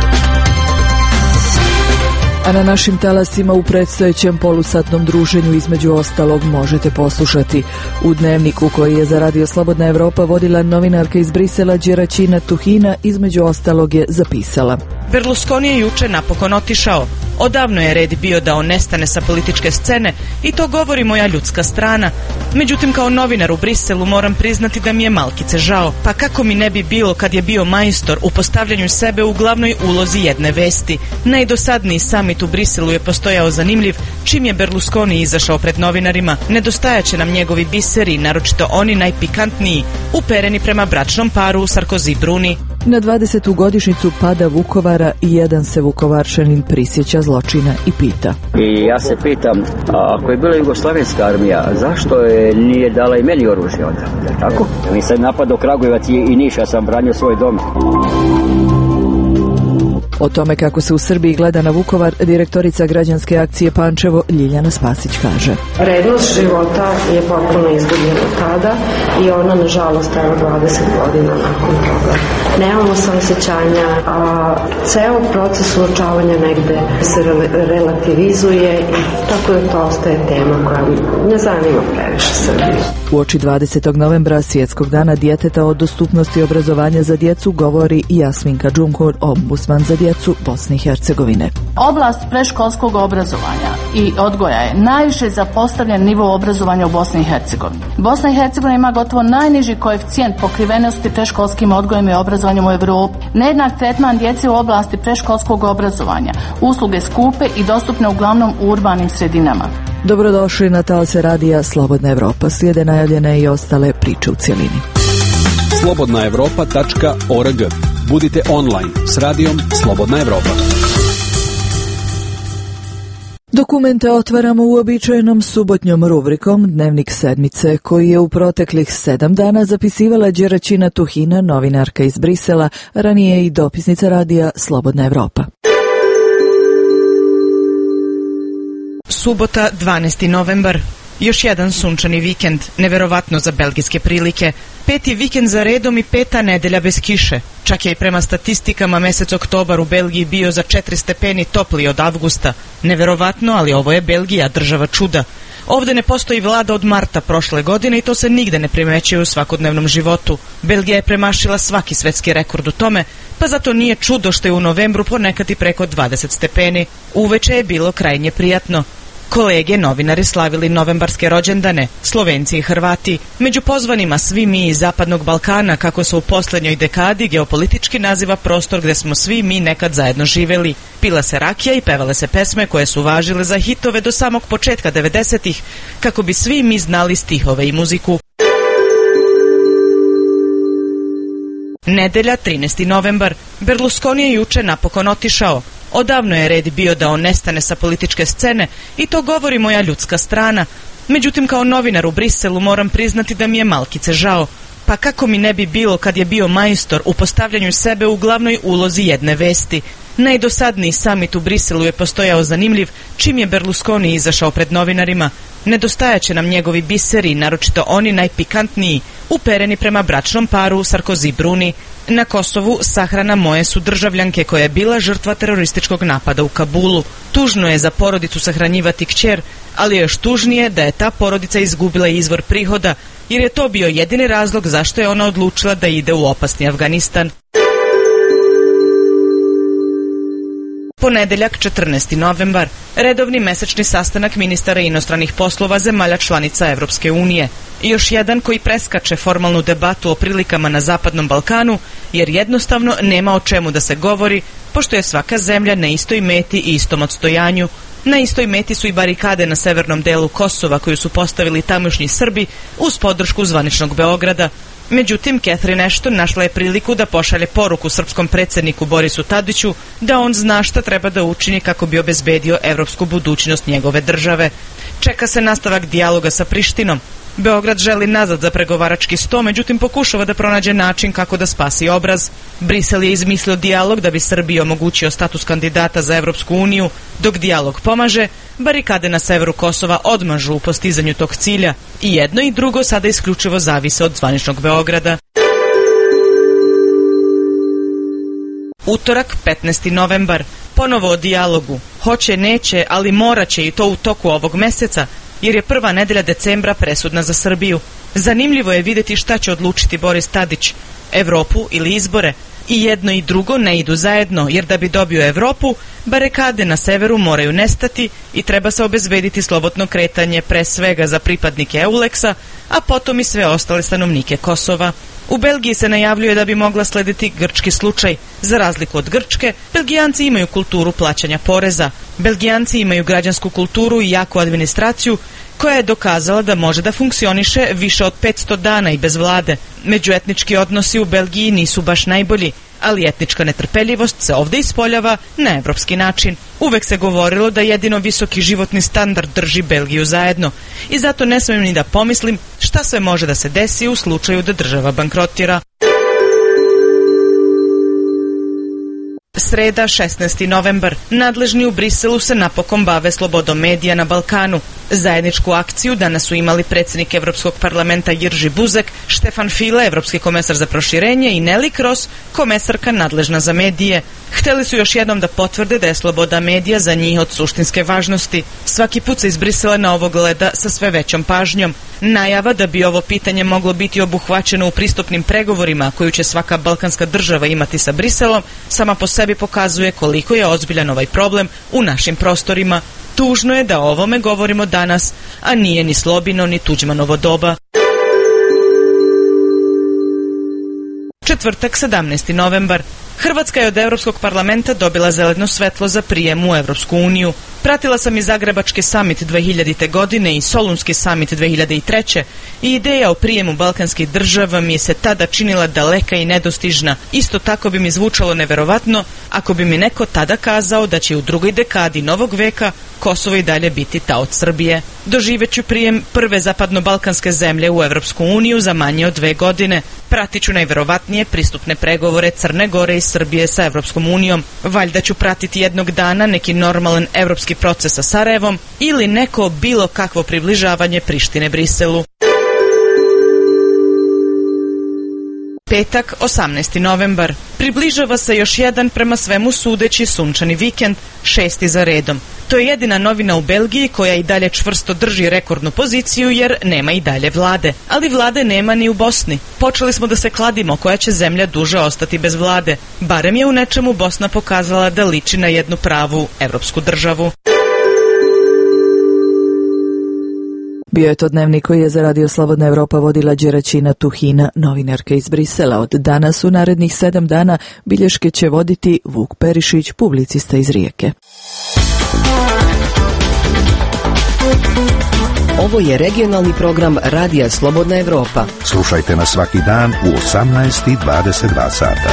A na našim talasima u predstojećem polusatnom druženju između ostalog možete poslušati u dnevniku koji je za Radio Slobodna Evropa vodila novinarka iz Brisela Đeraćina Tuhina, između ostalog je zapisala: Berlusconi je juče napokon otišao. Odavno je red bio da on nestane sa političke scene i to govori moja ljudska strana. Međutim, kao novinar u Briselu moram priznati da mi je malkice žao. Pa kako mi ne bi bilo kad je bio majstor u postavljanju sebe u glavnoj ulozi jedne vesti. Najdosadniji samit u Briselu je postojao zanimljiv čim je Berlusconi izašao pred novinarima. Nedostajaće nam njegovi biseri, naročito oni najpikantniji, upereni prema bračnom paru Sarkozy-Bruni. Na 20. godišnjicu pada Vukovara jedan se Vukovarčanin prisjeća zločina i pita. I ja se pitam, ako je bila Jugoslavenska armija, zašto je nije dala i meni oružje onda? Tako? Mi sad napadao Kragujevac i Niš, ja sam branio svoj dom. O tome kako se u Srbiji gleda na Vukovar, direktorica građanske akcije Pančevo Ljiljana Spasić kaže: Vrednost života je potpuno izgubljena tada i ona nažalost evo 20 godina nakon toga. Nemamo saosećanja, a ceo proces suočavanja negde se relativizuje i tako da to ostaje tema koja ne zanima previše Srbiju. Uoči 20. novembra, Svjetskog dana djeteta, o dostupnosti obrazovanja za djecu govori Jasminka Džumhur, ombudsman za djecu Bosne i Hercegovine. Oblast predškolskog obrazovanja i odgoja je najviše zapostavljen nivo obrazovanja u Bosni i Hercegovini. Bosna i Hercegovina ima gotovo najniži koeficijent pokrivenosti predškolskim odgojem i obrazovanjem u Evropi. Nejednak tretman djece u oblasti predškolskog obrazovanja. Usluge skupe i dostupne uglavnom u urbanim sredinama. Dobrodošli na talase radija Slobodna Evropa. Slijede najavljene i ostale priče u cjelini. slobodnaevropa.org. Budite online s radijom Slobodna Evropa. Dokumente otvaramo uobičajenom subotnjom rubrikom Dnevnik sedmice, koji je u proteklih 7 dana zapisivala Đeraćina Tuhina, novinarka iz Brisela, ranije i dopisnica radija Slobodna Evropa. Subota, 12. novembar. Još jedan sunčani vikend, neverovatno za belgijske prilike. 5. vikend za redom i 5. nedelja bez kiše. Čak je i prema statistikama mesec oktobar u Belgiji bio za 4 stepeni topliji od avgusta. Neverovatno, ali ovo je Belgija, država čuda. Ovdje ne postoji vlada od marta prošle godine i to se nigde ne primećuje u svakodnevnom životu. Belgija je premašila svaki svetski rekord u tome, pa zato nije čudo što je u novembru ponekad i preko 20 stepeni. Uveče je bilo krajnje prijatno. Kolege novinari slavili novembarske rođendane, Slovenci i Hrvati. Među pozvanima svi mi iz Zapadnog Balkana, kako se u posljednjoj dekadi geopolitički naziva prostor gde smo svi mi nekad zajedno živeli. Pila se rakija i pevale se pesme koje su važile za hitove do samog početka 90-ih, kako bi svi mi znali stihove i muziku. Nedelja, 13. novembar. Berlusconi je juče napokon otišao. Odavno je red bio da on nestane sa političke scene i to govori moja ljudska strana. Međutim, kao novinar u Briselu moram priznati da mi je malkice žao. Pa kako mi ne bi bilo kad je bio majstor u postavljanju sebe u glavnoj ulozi jedne vesti. Najdosadniji samit u Briselu je postojao zanimljiv čim je Berlusconi izašao pred novinarima. Nedostajaće nam njegovi biseri, naročito oni najpikantniji, upereni prema bračnom paru Sarkozy-Bruni. Na Kosovu sahrana moje su državljanke koja je bila žrtva terorističkog napada u Kabulu. Tužno je za porodicu sahranjivati kćer, ali je još tužnije da je ta porodica izgubila izvor prihoda, jer je to bio jedini razlog zašto je ona odlučila da ide u opasni Afganistan. Ponedeljak, 14. novembar. Redovni mesečni sastanak ministara inostranih poslova zemalja članica Evropske unije. I još jedan koji preskače formalnu debatu o prilikama na Zapadnom Balkanu, jer jednostavno nema o čemu da se govori, pošto je svaka zemlja na istoj meti i istom odstojanju. Na istoj meti su i barikade na severnom delu Kosova koju su postavili tamošnji Srbi uz podršku zvaničnog Beograda. Međutim, Catherine Ashton našla je priliku da pošalje poruku srpskom predsjedniku Borisu Tadiću da on zna šta treba da učini kako bi obezbedio evropsku budućnost njegove države. Čeka se nastavak dijaloga sa Prištinom. Beograd želi nazad za pregovarački sto, međutim pokušava da pronađe način kako da spasi obraz. Brisel je izmislio dijalog da bi Srbiji omogućio status kandidata za Evropsku uniju. Dok dijalog pomaže, barikade na severu Kosova odmažu u postizanju tog cilja. I jedno i drugo sada isključivo zavise od zvaničnog Beograda. Utorak, 15. novembar. Ponovo o dijalogu. Hoće, neće, ali morat će i to u toku ovog meseca, jer je prva nedelja decembra presudna za Srbiju. Zanimljivo je vidjeti šta će odlučiti Boris Tadić, Evropu ili izbore. I jedno i drugo ne idu zajedno, jer da bi dobio Evropu, barekade na severu moraju nestati i treba se obezbediti slobodno kretanje pre svega za pripadnike Euleksa, a potom i sve ostale stanovnike Kosova. U Belgiji se najavljuje da bi mogla slediti grčki slučaj. Za razliku od Grčke, Belgijanci imaju kulturu plaćanja poreza. Belgijanci imaju građansku kulturu i jaku administraciju koja je dokazala da može da funkcioniše više od 500 dana i bez vlade. Međuetnički odnosi u Belgiji nisu baš najbolji, ali etnička netrpeljivost se ovde ispoljava na evropski način. Uvek se govorilo da jedino visoki životni standard drži Belgiju zajedno i zato ne smijem ni da pomislim šta sve može da se desi u slučaju da država bankrotira. Sreda, 16. novembar. Nadležni u Briselu se napokon bave slobodom medija na Balkanu. Zajedničku akciju danas su imali predsjednik Evropskog parlamenta Jirži Buzek, Štefan File, evropski komesar za proširenje, i Nelly Kroes, komesarka nadležna za medije. Hteli su još jednom da potvrde da je sloboda medija za njih od suštinske važnosti. Svaki put se iz Brisela na ovo gleda sa sve većom pažnjom. Najava da bi ovo pitanje moglo biti obuhvaćeno u pristupnim pregovorima koju će svaka balkanska država imati sa Briselom, sama po sebi pokazuje koliko je ozbiljan ovaj problem u našim prostorima. Tužno je da o ovome govorimo danas, a nije ni Slobino ni Tuđmanovo doba. Četvrtak, 17. novembar. Hrvatska je od Evropskog parlamenta dobila zeleno svetlo za prijem u Evropsku uniju. Pratila sam i Zagrebački samit 2000. godine i Solunski samit 2003. i ideja o prijemu balkanskih država mi se tada činila daleka i nedostižna. Isto tako bi mi zvučalo neverovatno ako bi mi neko tada kazao da će u drugoj dekadi novog veka Kosovo i dalje biti taoc Srbije. Doživeću prijem prve zapadno-balkanske zemlje u Evropsku uniju za manje od 2 godine. Pratiću najverovatnije pristupne pregovore Crne Gore i Srbije sa Evropskom unijom. Valjda ću pratiti jednog dana neki normalan evropski proces sa Sarajevom ili neko bilo kakvo približavanje Prištine Briselu. Petak, 18. novembar. Približava se još jedan prema svemu sudeći sunčani vikend, 6. za redom. To je jedina novina u Belgiji koja i dalje čvrsto drži rekordnu poziciju jer nema i dalje vlade. Ali vlade nema ni u Bosni. Počeli smo da se kladimo koja će zemlja duže ostati bez vlade. Barem je u nečemu Bosna pokazala da liči na jednu pravu evropsku državu. Bio je to dnevnik koji je za Radio Slobodna Evropa vodila Đeraćina Tuhina, novinarka iz Brisela. Od danas u narednih 7 dana bilješke će voditi Vuk Perišić, publicista iz Rijeke. Ovo je regionalni program Radija Slobodna Evropa. Slušajte nas svaki dan u 18:22 sata.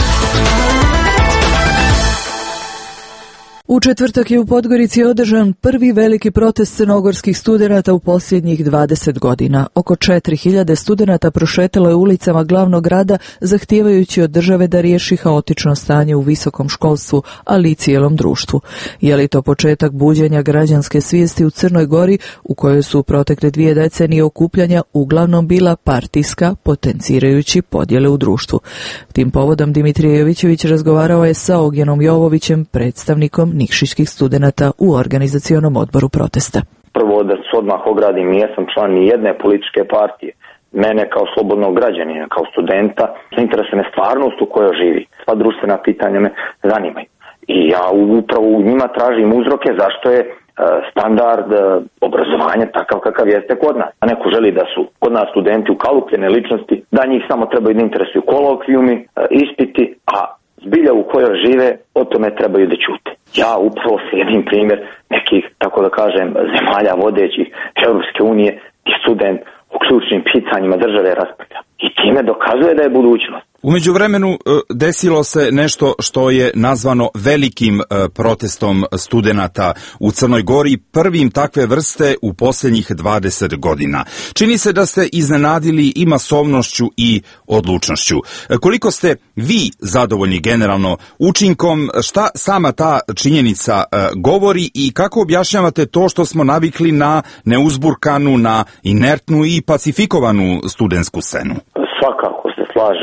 U četvrtak je u Podgorici održan prvi veliki protest crnogorskih studenata u posljednjih 20 godina. Oko 4000 studenata prošetalo je ulicama glavnog grada zahtijevajući od države da riješi haotično stanje u visokom školstvu, ali i cijelom društvu. Je li to početak buđenja građanske svijesti u Crnoj Gori, u kojoj su u protekle 2 decenije okupljanja uglavnom bila partijska, potencirajući podjele u društvu. Tim povodom Dimitrije Jovićević razgovarao je sa Ognjenom Jovovićem, predstavnikom nikšićkih studenata u organizacionom odboru protesta. Prvo da se odmah ogradim, nisam član ni jedne političke partije. Mene kao slobodnog građanina, kao studenta, interesuje me stvarnost u kojoj živi. Sva društvena pitanja me zanimaju. I ja upravo u njima tražim uzroke zašto je standard obrazovanja takav kakav jeste kod nas. A neko želi da su kod nas studenti ukalupljene ličnosti, da njih samo trebaju da interesuju kolokvijumi, ispiti, a zbilja u kojoj žive, o tome trebaju da ćute. Ja upravo slijedim primjer nekih, tako da kažem, zemalja vodećih Evropske unije i student u ključnim pitanjima države raspravlja. I time dokazuje da je budućnost. U međuvremenu desilo se nešto što je nazvano velikim protestom studenata u Crnoj Gori, prvim takve vrste u posljednjih 20 godina. Čini se da ste iznenadili i masovnošću i odlučnošću. Koliko ste vi zadovoljni generalno učinkom, šta sama ta činjenica govori i kako objašnjavate to što smo navikli na neuzburkanu, na inertnu i pacifikovanu studentsku scenu? Svakako se slažem. To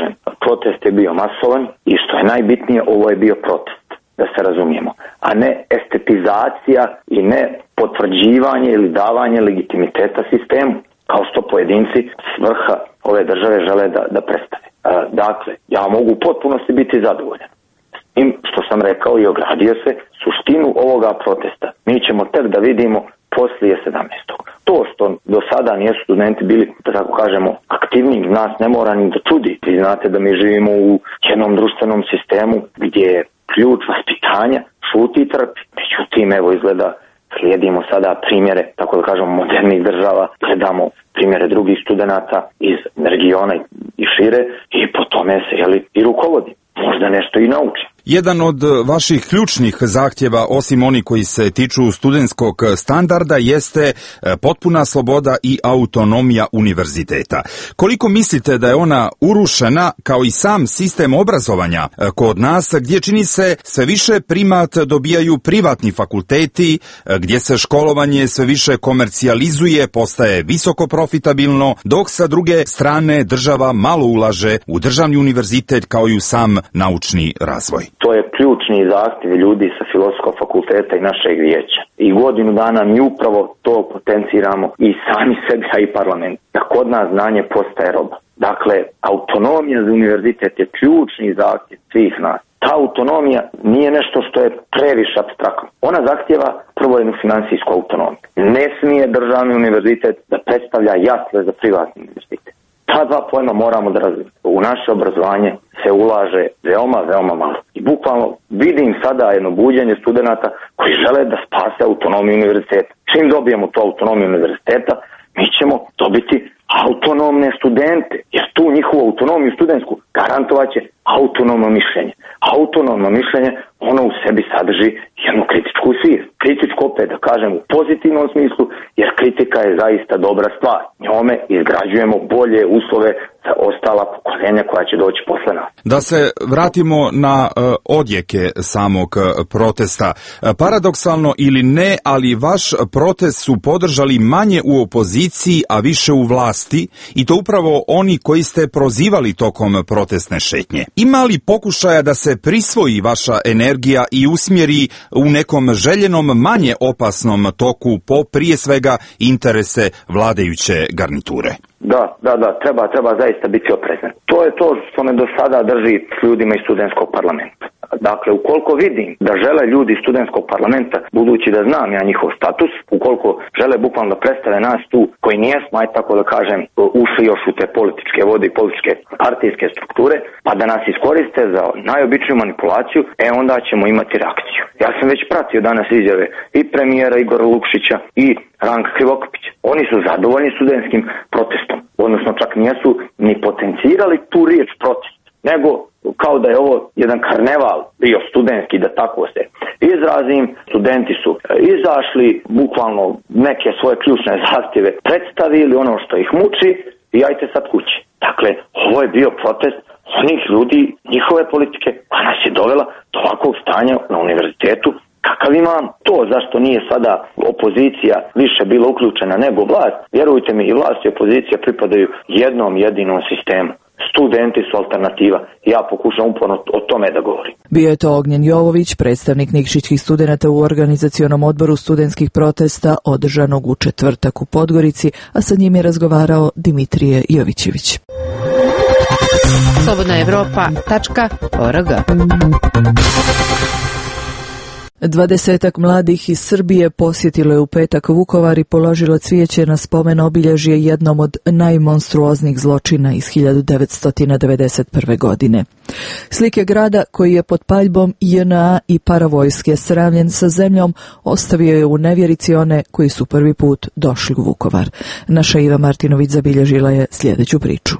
protest je bio masovan i što je najbitnije, ovo je bio protest, da se razumijemo, a ne estetizacija i ne potvrđivanje ili davanje legitimiteta sistemu, kao što pojedinci s vrha ove države žele da predstave. Dakle, ja mogu u potpunosti biti zadovoljan s tim što sam rekao i ogradio se suštinu ovoga protesta. Mi ćemo tek da vidimo poslije 17. To što do sada nisu studenti bili, da tako kažemo, aktivni, nas ne mora ni da čudi. Vi znate da mi živimo u jednom društvenom sistemu gdje je ključ vaspitanja šuti i trpi. Međutim, evo izgleda, slijedimo sada primjere, tako da kažemo, modernih država, gledamo primjere drugih studenata iz regiona i šire i po tome se i rukovodi. Možda nešto i nauči. Jedan od vaših ključnih zahtjeva, osim oni koji se tiču studentskog standarda, jeste potpuna sloboda i autonomija univerziteta. Koliko mislite da je ona urušena, kao i sam sistem obrazovanja kod nas, gdje čini se sve više primat dobijaju privatni fakulteti, gdje se školovanje sve više komercijalizuje, postaje visoko profitabilno, dok sa druge strane država malo ulaže u državni univerzitet kao i u sam naučni razvoj? To je ključni zahtjev ljudi sa Filozofskog fakulteta i našeg vijeća. I godinu dana mi upravo to potenciramo i sami sebi, a i parlament. Da kod nas znanje postaje roba. Dakle, autonomija za univerzitet je ključni zahtjev svih nas. Ta autonomija nije nešto što je previše apstraktno. Ona zahtjeva prvo jednu finansijsku autonomiju. Ne smije državni univerzitet da predstavlja jasle za privatni univerzitet. Ta dva pojma moramo da razvijemo. U naše obrazovanje se ulaže veoma, veoma malo. I bukvalno vidim sada jedno buđenje studenata koji žele da spase autonomiju univerziteta. Čim dobijemo tu autonomiju univerziteta, mi ćemo dobiti autonomne studente, jer tu njihovu autonomiju studentsku garantovat će autonomno mišljenje. Autonomno mišljenje, ono u sebi sadrži jednu kritičku svijest. Kritičku, opet da kažem, u pozitivnom smislu, jer kritika je zaista dobra stvar. Njome izgrađujemo bolje uslove za ostala pokoljenja koja će doći posle nas. Da se vratimo na odjeke samog protesta. Paradoksalno ili ne, ali vaš protest su podržali manje u opoziciji, a više u vlasti, i to upravo oni koji ste prozivali tokom protestne šetnje. Ima li pokušaja da se prisvoji vaša energija i usmjeri u nekom željenom manje opasnom toku po prije svega interese vladajuće garniture? Da, treba zaista biti oprezan. To je to što me do sada drži s ljudima iz studentskog parlamenta. Dakle, ukoliko vidim da žele ljudi iz studentskog parlamenta, budući da znam ja njihov status, ukoliko žele bukvalno da predstave nas tu koji nijesmo, aj tako da kažem, ušli još u te političke vode i političke partijske strukture, pa da nas iskoriste za najobičniju manipulaciju, onda ćemo imati reakciju. Ja sam već pratio danas izjave i premijera Igora Lukšića i Ranka Krivokapića. Oni su zadovoljni studentskim protestom, odnosno čak nisu ni potencirali tu riječ protest, nego kao da je ovo jedan karneval bio studentski, da tako se izrazim. Studenti su izašli, bukvalno neke svoje ključne zahtjeve predstavili, ono što ih muči, i ajte sad kući. Dakle, ovo je bio protest onih ljudi, njihove politike, koja nas je dovela do ovakvog stanja na univerzitetu kakav imam. To zašto nije sada opozicija više bila uključena nego vlast, vjerujte mi, i vlast i opozicija pripadaju jednom jedinom sistemu. Studenti su alternativa. Ja pokušam uporno o tome da govorim. Bio je to Ognjen Jovović, predstavnik nikšićkih studenata u organizacionom odboru studentskih protesta održanog u četvrtak u Podgorici, a sa njim je razgovarao Dimitrije Jovićević. slobodnaevropa.org 20 mladih iz Srbije posjetilo je u petak Vukovar i položilo cvijeće na spomen obilježje jednom od najmonstruoznijih zločina iz 1991. godine. Slike grada koji je pod paljbom JNA i paravojske sravnjen sa zemljom ostavio je u nevjerici one koji su prvi put došli u Vukovar. Naša Iva Martinović zabilježila je sljedeću priču.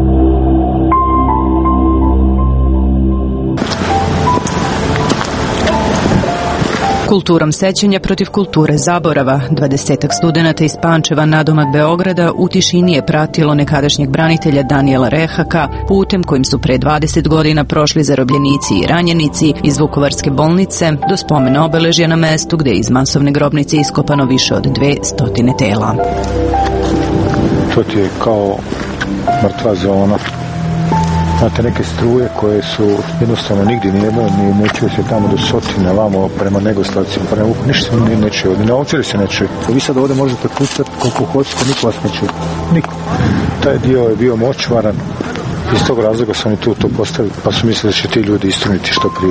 Kulturom sećanja protiv kulture zaborava, 20 studenata iz Pančeva nadomak Beograda u tišini je pratilo nekadašnjeg branitelja Danijela Rehaka putem kojim su pre 20 godina prošli zarobljenici i ranjenici iz Vukovarske bolnice do spomena obeležja na mestu gde je iz masovne grobnice iskopano više od 200 tela. To ti je kao mrtva zona. Znate, neke struje koje su jednostavno nigdje ne čuje se tamo do Sotina, vamo prema Negoslavci, prema Vuku, ništa se ne čuje, ovdje na Ovčari se ne čuje. Vi sad ovdje možete pucati koliko hoćete, niko vas ne čuje. Niko. Taj dio je bio močvaran, iz tog razloga sam i tu to postavio, pa su mislili da će ti ljudi istruniti što prije.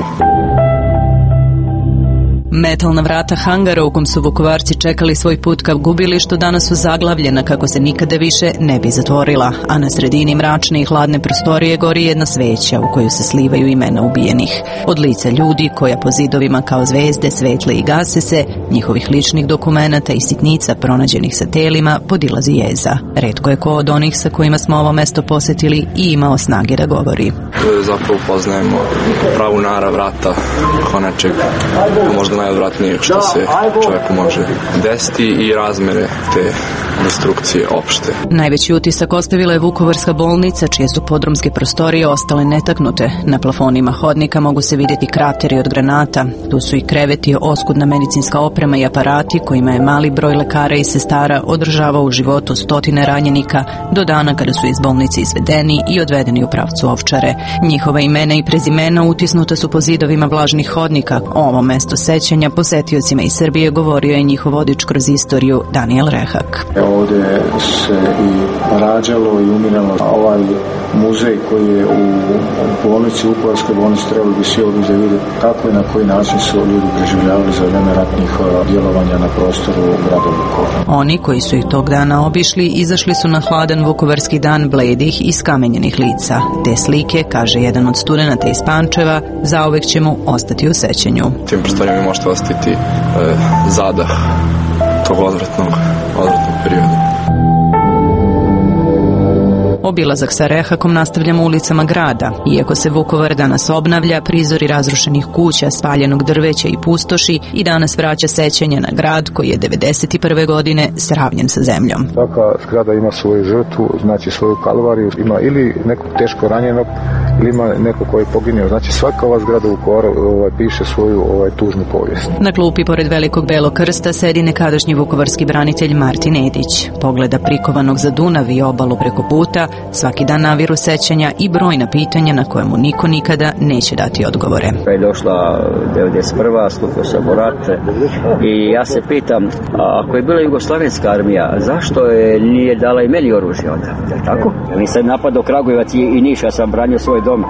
Metalna vrata hangara u kom su Vukovarci čekali svoj put ka gubilištu danas su zaglavljena kako se nikada više ne bi zatvorila, a na sredini mračne i hladne prostorije gori jedna sveća u koju se slivaju imena ubijenih. Od lica ljudi koja po zidovima kao zvezde svetle i gase se, njihovih ličnih dokumenata i sitnica pronađenih sa telima podilazi jeza. Retko je ko od onih sa kojima smo ovo mesto posetili i imao snage da govori. Zapravo poznajemo pravu narav rata kao nečeg možda najodvratnijeg što se čovjeku može desiti i razmere te destrukcije opšte. Najveći utisak ostavila je Vukovarska bolnica, čije su podrumske prostorije ostale netaknute. Na plafonima hodnika mogu se vidjeti krateri od granata. Tu su i kreveti, oskudna medicinska oprema i aparati kojima je mali broj lekara i sestara održavao u životu stotine ranjenika do dana kada su iz bolnice izvedeni i odvedeni u pravcu Ovčare. Njihova imena i prezimena utisnuta su po zidovima vlažnih hodnika. O ovom mestu sećanja posetiocima iz Srbije govorio je njihov vodič kroz istoriju Daniel Rehak. Ovdje se i rađalo i umiralo. Ovaj muzej koji je u bolnici, Vukovarskoj bolnici, trebali bi svi ovdje da vide kako i na koji način su ljudi preživljavali za vreme ratnih djelovanja na prostoru grada Vukovara. Oni koji su ih tog dana obišli izašli su na hladan vukovarski dan bledih i skamenjenih lica. Te slike, kaže jedan od studenata iz Pančeva, zauvek će mu ostati u sećanju. Tim prostorijama možete ostaviti zadah tog odvratnog perioda. Obilazak sa Rehakom nastavljamo ulicama grada. Iako se Vukovar danas obnavlja, prizori razrušenih kuća, spaljenog drveća i pustoši i danas vraća sećanje na grad koji je 1991. godine sravnjen sa zemljom. Svaka zgrada ima svoju žrtvu, znači svoju kalvariju, ima ili nekog teško ranjenog, ili ima neko koji je poginuo. Znači svaka ova zgrada u Vukovaru piše svoju tužnu povijest. Na klupi pored Velikog belog krsta sedi nekadašnji vukovarski branitelj Martin Edić. Pogleda prikovanog za Dunav i obalu preko puta, svaki dan naviru sećanja i brojna pitanja na koje mu niko nikada neće dati odgovore. Je došla 91. stupio sam u rat i ja se pitam, ako je bila Jugoslavenska armija, zašto je nije dala i meni oružje onda? Je tako? Mi sad napadao Kragujevac i Niš, ja sam branio svoj dom.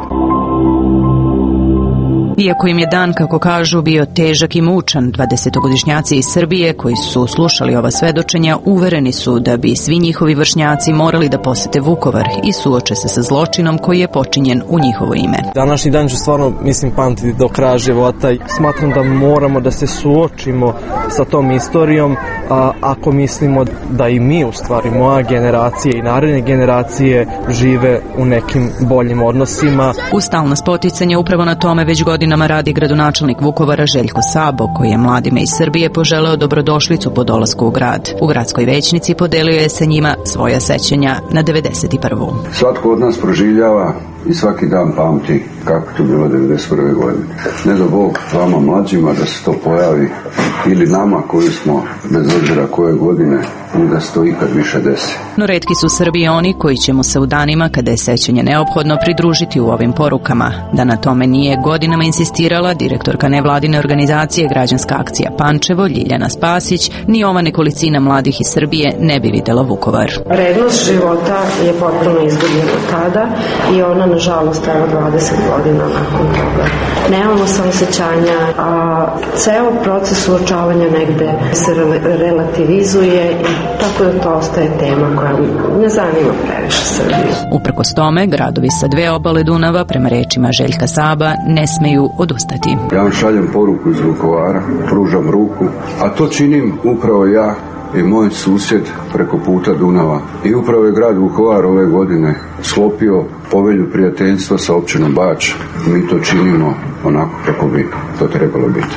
Iako im je dan, kako kažu, bio težak i mučan, 20-godišnjaci iz Srbije koji su slušali ova svedočenja uvereni su da bi svi njihovi vršnjaci morali da posete Vukovar i suoče se sa zločinom koji je počinjen u njihovo ime. Današnji dan ću stvarno, pamtiti do kraja života. Smatram da moramo da se suočimo sa tom istorijom, ako mislimo da i mi, u stvari, moja generacija i naredne generacije žive u nekim boljim odnosima. U stalno spoticanje upravo na tome već godinama radi gradonačelnik Vukovara Željko Sabo, koji je mladima iz Srbije poželeo dobrodošlicu po dolasku u grad. U gradskoj većnici podelio je sa njima svoja sećanja na 91. Svatko od nas proživljava i svaki dan pamti kako to bilo 91. godine. Ne do Bog vama mlađima da se to pojavi ili nama koji smo, bez obzira koje godine, da se to ikad više desi. No retki su Srbi oni koji ćemo se u danima kada je sećanje neophodno pridružiti u ovim porukama. Da na tome nije godinama insistirala direktorka nevladine organizacije Građanska akcija Pančevo Ljiljana Spasić, ni ova nekolicina mladih iz Srbije ne bi videla Vukovar. Vrednost života je potpuno izgubljena tada i ona nažalost evo 20 godina nakon toga. Nemamo saosećanja, a ceo proces suočavanja negde se relativizuje i tako da to ostaje tema koja ne zanima previše Srbiju. Uprkos tome, gradovi sa dve obale Dunava, prema rečima Željka Saba, ne smeju odustati. Ja vam šaljem poruku iz Vukovara, pružam ruku, a to činim upravo ja i moj susjed preko puta Dunava. I upravo je grad Vukovar ove godine sklopio povelju prijateljstva sa općinom Bač. Mi to činimo onako kako bi to trebalo biti.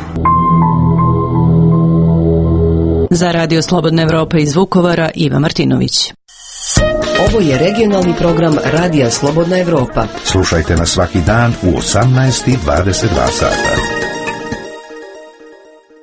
Za Radio Slobodna Evropa iz Vukovara, Iva Martinović. Ovo je regionalni program Radija Slobodna Evropa. Slušajte nas svaki dan u 18:22 sata.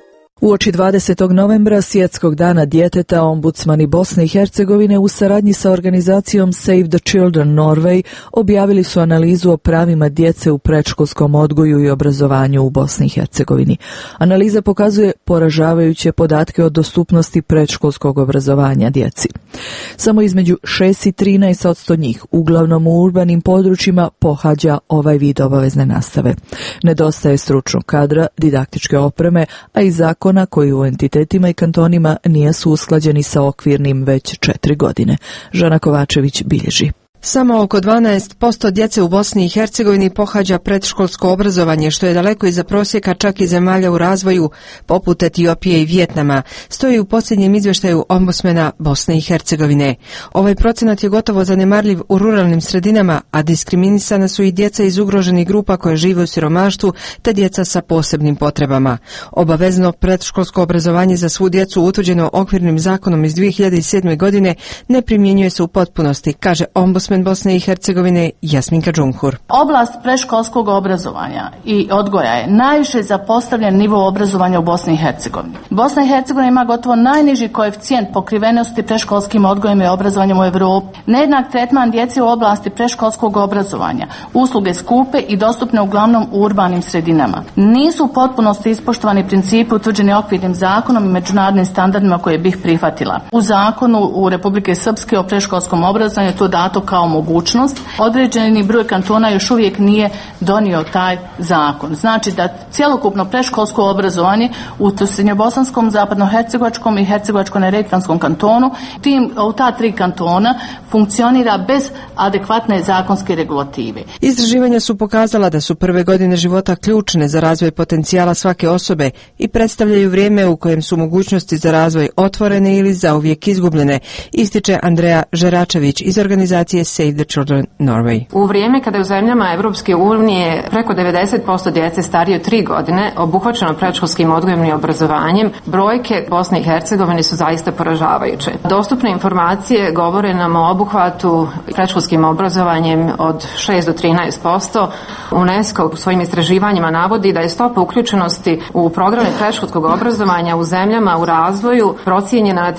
Uoči 20. novembra, Svjetskog dana djeteta, ombudsmani Bosne i Hercegovine u saradnji sa organizacijom Save the Children Norway objavili su analizu o pravima djece u predškolskom odgoju i obrazovanju u Bosni i Hercegovini. Analiza pokazuje poražavajuće podatke o dostupnosti predškolskog obrazovanja djeci. Samo između 6 i 13% njih, uglavnom u urbanim područjima, pohađa ovaj vid obavezne nastave. Nedostaje stručnog kadra, didaktičke opreme, a i zakona koji u entitetima i kantonima nisu usklađeni sa okvirnim već 4 godine. Žana Kovačević bilježi. Samo oko 12% djece u Bosni i Hercegovini pohađa predškolsko obrazovanje, što je daleko iza prosjeka čak i zemalja u razvoju, poput Etiopije i Vijetnama, stoji u posljednjem izvještaju ombudsmana Bosne i Hercegovine. Ovaj procenat je gotovo zanemarljiv u ruralnim sredinama, a diskriminisana su i djeca iz ugroženih grupa koje žive u siromaštvu, te djeca sa posebnim potrebama. Obavezno predškolsko obrazovanje za svu djecu utvrđeno okvirnim zakonom iz 2007. godine ne primjenjuje se u potpunosti, kaže ombudsman Bosne i Hercegovine Jasminka Džumhur. Oblast predškolskog obrazovanja i odgoja je najviše zapostavljen nivo obrazovanja u Bosni i Hercegovini. Bosna i Hercegovina ima gotovo najniži koeficijent pokrivenosti predškolskim odgojem i obrazovanjem u Europi. Nejednak tretman djece u oblasti predškolskog obrazovanja, usluge skupe i dostupne uglavnom u urbanim sredinama. Nisu u potpunosti ispoštovani principi utvrđeni okvirnim zakonom i međunarodnim standardima koje bih prihvatila. U zakonu u Republike Srpske o predškolskom obrazovanju je to dato kao mogućnost. Određeni broj kantona još uvijek nije donio taj zakon. Znači da cjelokupno predškolsko obrazovanje u srednjobosanskom, zapadnohercegovačkom i hercegovačko-neretvanskom kantonu, u ta 3 kantona funkcionira bez adekvatne zakonske regulative. Istraživanja su pokazala da su prve godine života ključne za razvoj potencijala svake osobe i predstavljaju vrijeme u kojem su mogućnosti za razvoj otvorene ili zauvijek izgubljene, ističe Andreja Žeračević iz organizacije Save the Children Norway. U vrijeme kada je u zemljama Evropske unije preko 90% djece starije od 3 godine obuhvaćeno predškolskim odgojem i obrazovanjem, brojke Bosne i Hercegovine su zaista poražavajuće. Dostupne informacije govore nam o obuhvatu predškolskim obrazovanjem od 6 do 13%. UNESCO u svojim istraživanjima navodi da je stopa uključenosti u programe predškolskog obrazovanja u zemljama u razvoju procijenjena na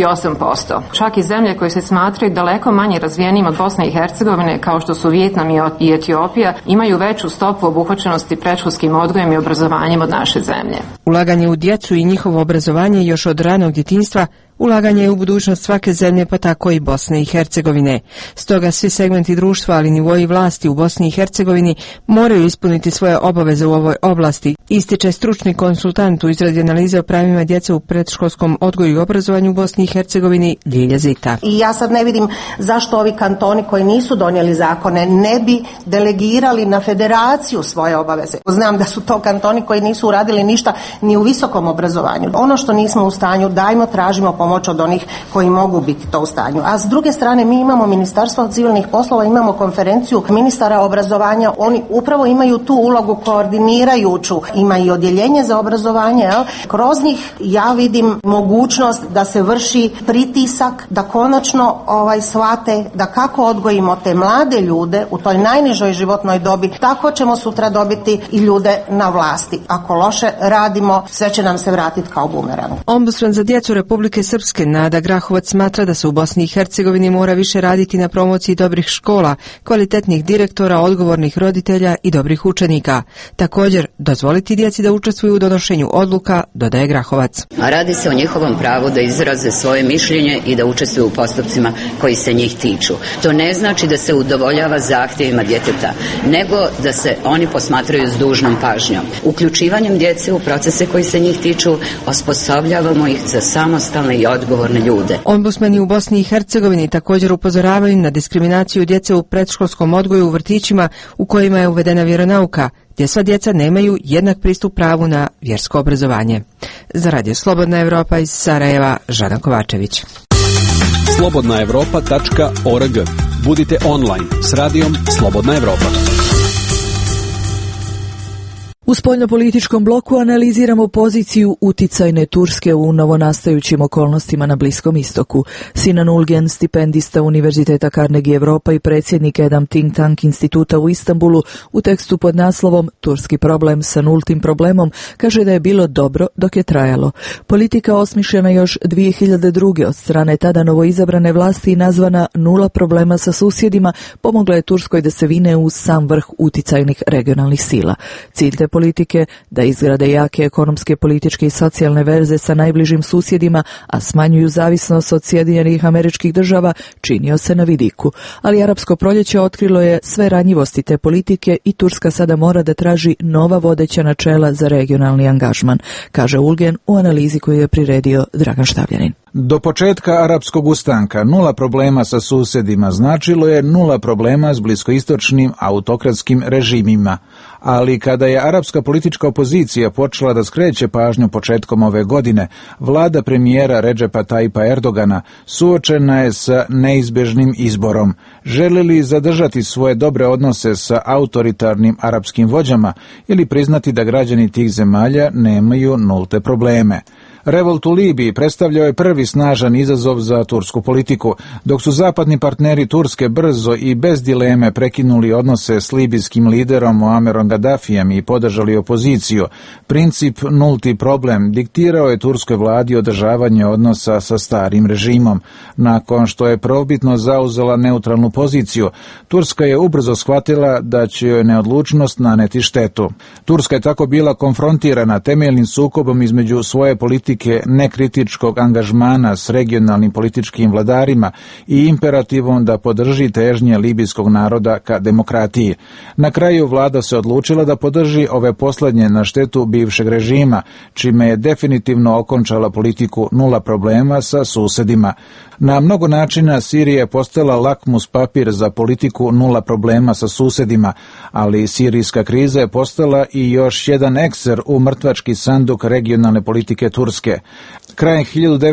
38%. Čak i zemlje koje se smatraju daleko manje razvijenim od Bosne i Hercegovine, kao što su Vijetnam i Etiopija, imaju veću stopu obuhvaćenosti predškolskim odgojem i obrazovanjem od naše zemlje. Ulaganje u djecu i njihovo obrazovanje još od ranog djetinjstva ulaganje je u budućnost svake zemlje, pa tako i Bosne i Hercegovine. Stoga svi segmenti društva, ali nivoi vlasti u Bosni i Hercegovini moraju ispuniti svoje obaveze u ovoj oblasti, ističe stručni konsultant u izradi analize o pravima djece u predškolskom odgoju i obrazovanju u Bosni i Hercegovini Ljilja Zita. I ja sad ne vidim zašto ovi kantoni koji nisu donijeli zakone ne bi delegirali na federaciju svoje obaveze. Znam da su to kantoni koji nisu uradili ništa ni u visokom obrazovanju. Ono što nismo u stanju, dajmo, tražimo pomoć od onih koji mogu biti to u stanju. A s druge strane mi imamo Ministarstvo civilnih poslova, imamo konferenciju ministara obrazovanja, oni upravo imaju tu ulogu koordinirajuću, ima i odjeljenje za obrazovanje, kroz njih ja vidim mogućnost da se vrši pritisak, da konačno shvate da kako odgojimo te mlade ljude u toj najnižoj životnoj dobi, tako ćemo sutra dobiti i ljude na vlasti. Ako loše radimo, sve će nam se vratiti kao bumerang. Ombudsman za djecu Republike Srpske Nada Grahovac smatra da se u Bosni i Hercegovini mora više raditi na promociji dobrih škola, kvalitetnih direktora, odgovornih roditelja i dobrih učenika. Također, dozvoliti djeci da učestvuju u donošenju odluka, dodaje Grahovac. A radi se o njihovom pravu da izraze svoje mišljenje i da učestvuju u postupcima koji se njih tiču. To ne znači da se udovoljava zahtjevima djeteta, nego da se oni posmatraju s dužnom pažnjom. Uključivanjem djece u procese koji se njih tiču, osposobljavamo ih za samostalne i odgovorne ljude. Ombudsmani u Bosni i Hercegovini također upozoravaju na diskriminaciju djece u predškolskom odgoju u vrtićima u kojima je uvedena vjeronauka, gdje sva djeca nemaju jednak pristup pravu na vjersko obrazovanje. Za Radio Slobodna Evropa iz Sarajeva, Žana Kovačević. slobodnaevropa.org. Budite online s radijom Slobodna Evropa. U spoljnopolitičkom bloku analiziramo poziciju uticajne Turske u novonastajućim okolnostima na Bliskom istoku. Sinan Ulgen, stipendista Univerziteta Carnegie Europa i predsjednik Edam Think Tank instituta u Istanbulu, u tekstu pod naslovom Turski problem sa nultim problemom, kaže da je bilo dobro dok je trajalo. Politika osmišljena još 2002. od strane tada novoizabrane vlasti i nazvana nula problema sa susjedima pomogla je Turskoj da se vine u sam vrh uticajnih regionalnih sila. Cilj te politike da izgrade jake ekonomske, političke i socijalne veze sa najbližim susjedima, a smanjuju zavisnost od Sjedinjenih Američkih Država, činio se na vidiku. Ali arapsko proljeće otkrilo je sve ranjivosti te politike i Turska sada mora da traži nova vodeća načela za regionalni angažman, kaže Ulgen u analizi koju je priredio Dragan Štavljanin. Do početka arapskog ustanka nula problema sa susjedima značilo je nula problema s bliskoistočnim autokratskim režimima. Ali kada je arapska politička opozicija počela da skreće pažnju početkom ove godine, vlada premijera Redžepa Tayyipa Erdogana suočena je sa neizbježnim izborom. Želi li zadržati svoje dobre odnose sa autoritarnim arapskim vođama ili priznati da građani tih zemalja nemaju nulte probleme? Revolt u Libiji predstavljao je prvi snažan izazov za tursku politiku, dok su zapadni partneri Turske brzo i bez dileme prekinuli odnose s libijskim liderom Muammerom Gaddafijem i podržali opoziciju. Princip nulti problem diktirao je turskoj vladi održavanje odnosa sa starim režimom. Nakon što je prvobitno zauzela neutralnu poziciju, Turska je ubrzo shvatila da će joj neodlučnost naneti štetu. Turska je tako bila konfrontirana temeljnim sukobom između svoje politike nekritičkog angažmana s regionalnim političkim vladarima i imperativom da podrži težnje libijskog naroda ka demokratiji. Na kraju vlada se odlučila da podrži ove poslednje na štetu bivšeg režima, čime je definitivno okončala politiku nula problema sa susedima. Na mnogo načina Sirija je postala lakmus papir za politiku nula problema sa susedima, ali sirijska kriza je postala i još jedan ekser u mrtvački sanduk regionalne politike Turske. Krajem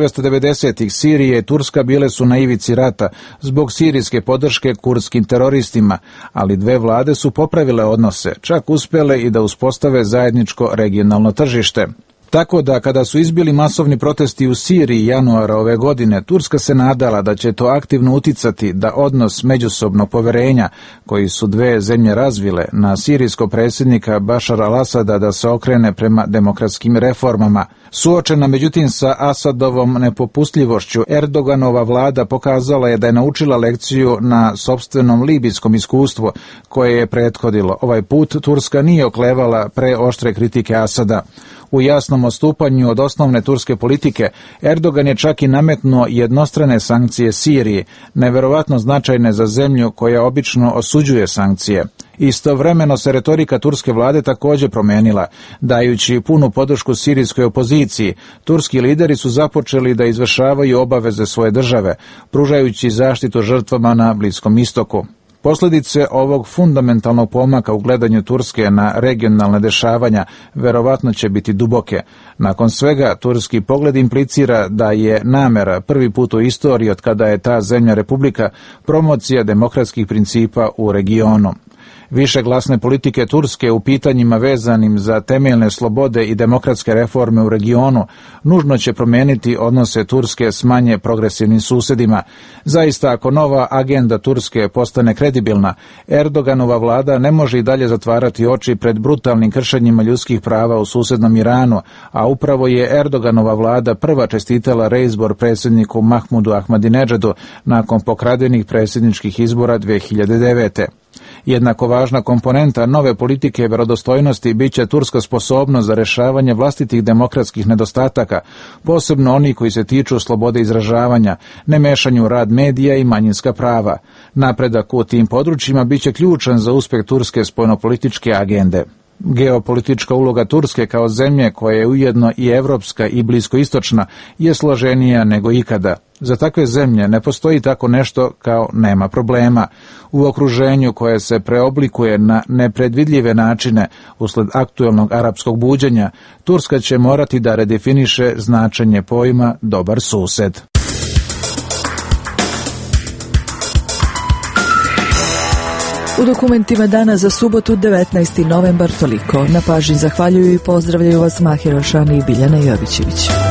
1990-ih Sirija i Turska bile su na ivici rata zbog sirijske podrške kurdskim teroristima, ali dve vlade su popravile odnose, čak uspjele i da uspostave zajedničko regionalno tržište. Tako da kada su izbili masovni protesti u Siriji januara ove godine, Turska se nadala da će to aktivno uticati da odnos međusobnog poverenja koji su dve zemlje razvile na sirijskog predsjednika Bašara al-Asada da se okrene prema demokratskim reformama. Suočena međutim sa Asadovom nepopustljivošću, Erdoganova vlada pokazala je da je naučila lekciju na sopstvenom libijskom iskustvu koje je prethodilo. Ovaj put Turska nije oklevala preoštre kritike Asada. U jasnom odstupanju od osnovne turske politike, Erdogan je čak i nametnuo jednostrane sankcije Siriji, neverovatno značajne za zemlju koja obično osuđuje sankcije. Istovremeno se retorika turske vlade također promenila. Dajući punu podršku sirijskoj opoziciji, turski lideri su započeli da izvršavaju obaveze svoje države, pružajući zaštitu žrtvama na Bliskom istoku. Posljedice ovog fundamentalnog pomaka u gledanju Turske na regionalne dešavanja verovatno će biti duboke. Nakon svega, turski pogled implicira da je namera prvi put u istoriji od kada je ta zemlja republika promocija demokratskih principa u regionu. Višeglasne politike Turske u pitanjima vezanim za temeljne slobode i demokratske reforme u regionu nužno će promijeniti odnose Turske s manje progresivnim susjedima. Zaista, ako nova agenda Turske postane kredibilna, Erdoganova vlada ne može i dalje zatvarati oči pred brutalnim kršenjima ljudskih prava u susjednom Iranu, a upravo je Erdoganova vlada prva čestitala reizbor predsjedniku Mahmudu Ahmadinedžadu nakon pokradenih predsjedničkih izbora 2009. Jednako važna komponenta nove politike vjerodostojnosti bit će turska sposobnost za rješavanje vlastitih demokratskih nedostataka, posebno oni koji se tiču slobode izražavanja, nemešanju rad medija i manjinska prava. Napredak u tim područjima bit će ključan za uspjeh turske spoljnopolitičke agende. Geopolitička uloga Turske kao zemlje koja je ujedno i evropska i bliskoistočna je složenija nego ikada. Za takve zemlje ne postoji tako nešto kao nema problema. U okruženju koje se preoblikuje na nepredvidljive načine usled aktuelnog arapskog buđenja, Turska će morati da redefiniše značenje pojma dobar sused. U dokumentima dana za subotu 19. novembar toliko. Na pažnji zahvaljuju i pozdravljaju vas Mahir Ošani i Biljana Jovićević.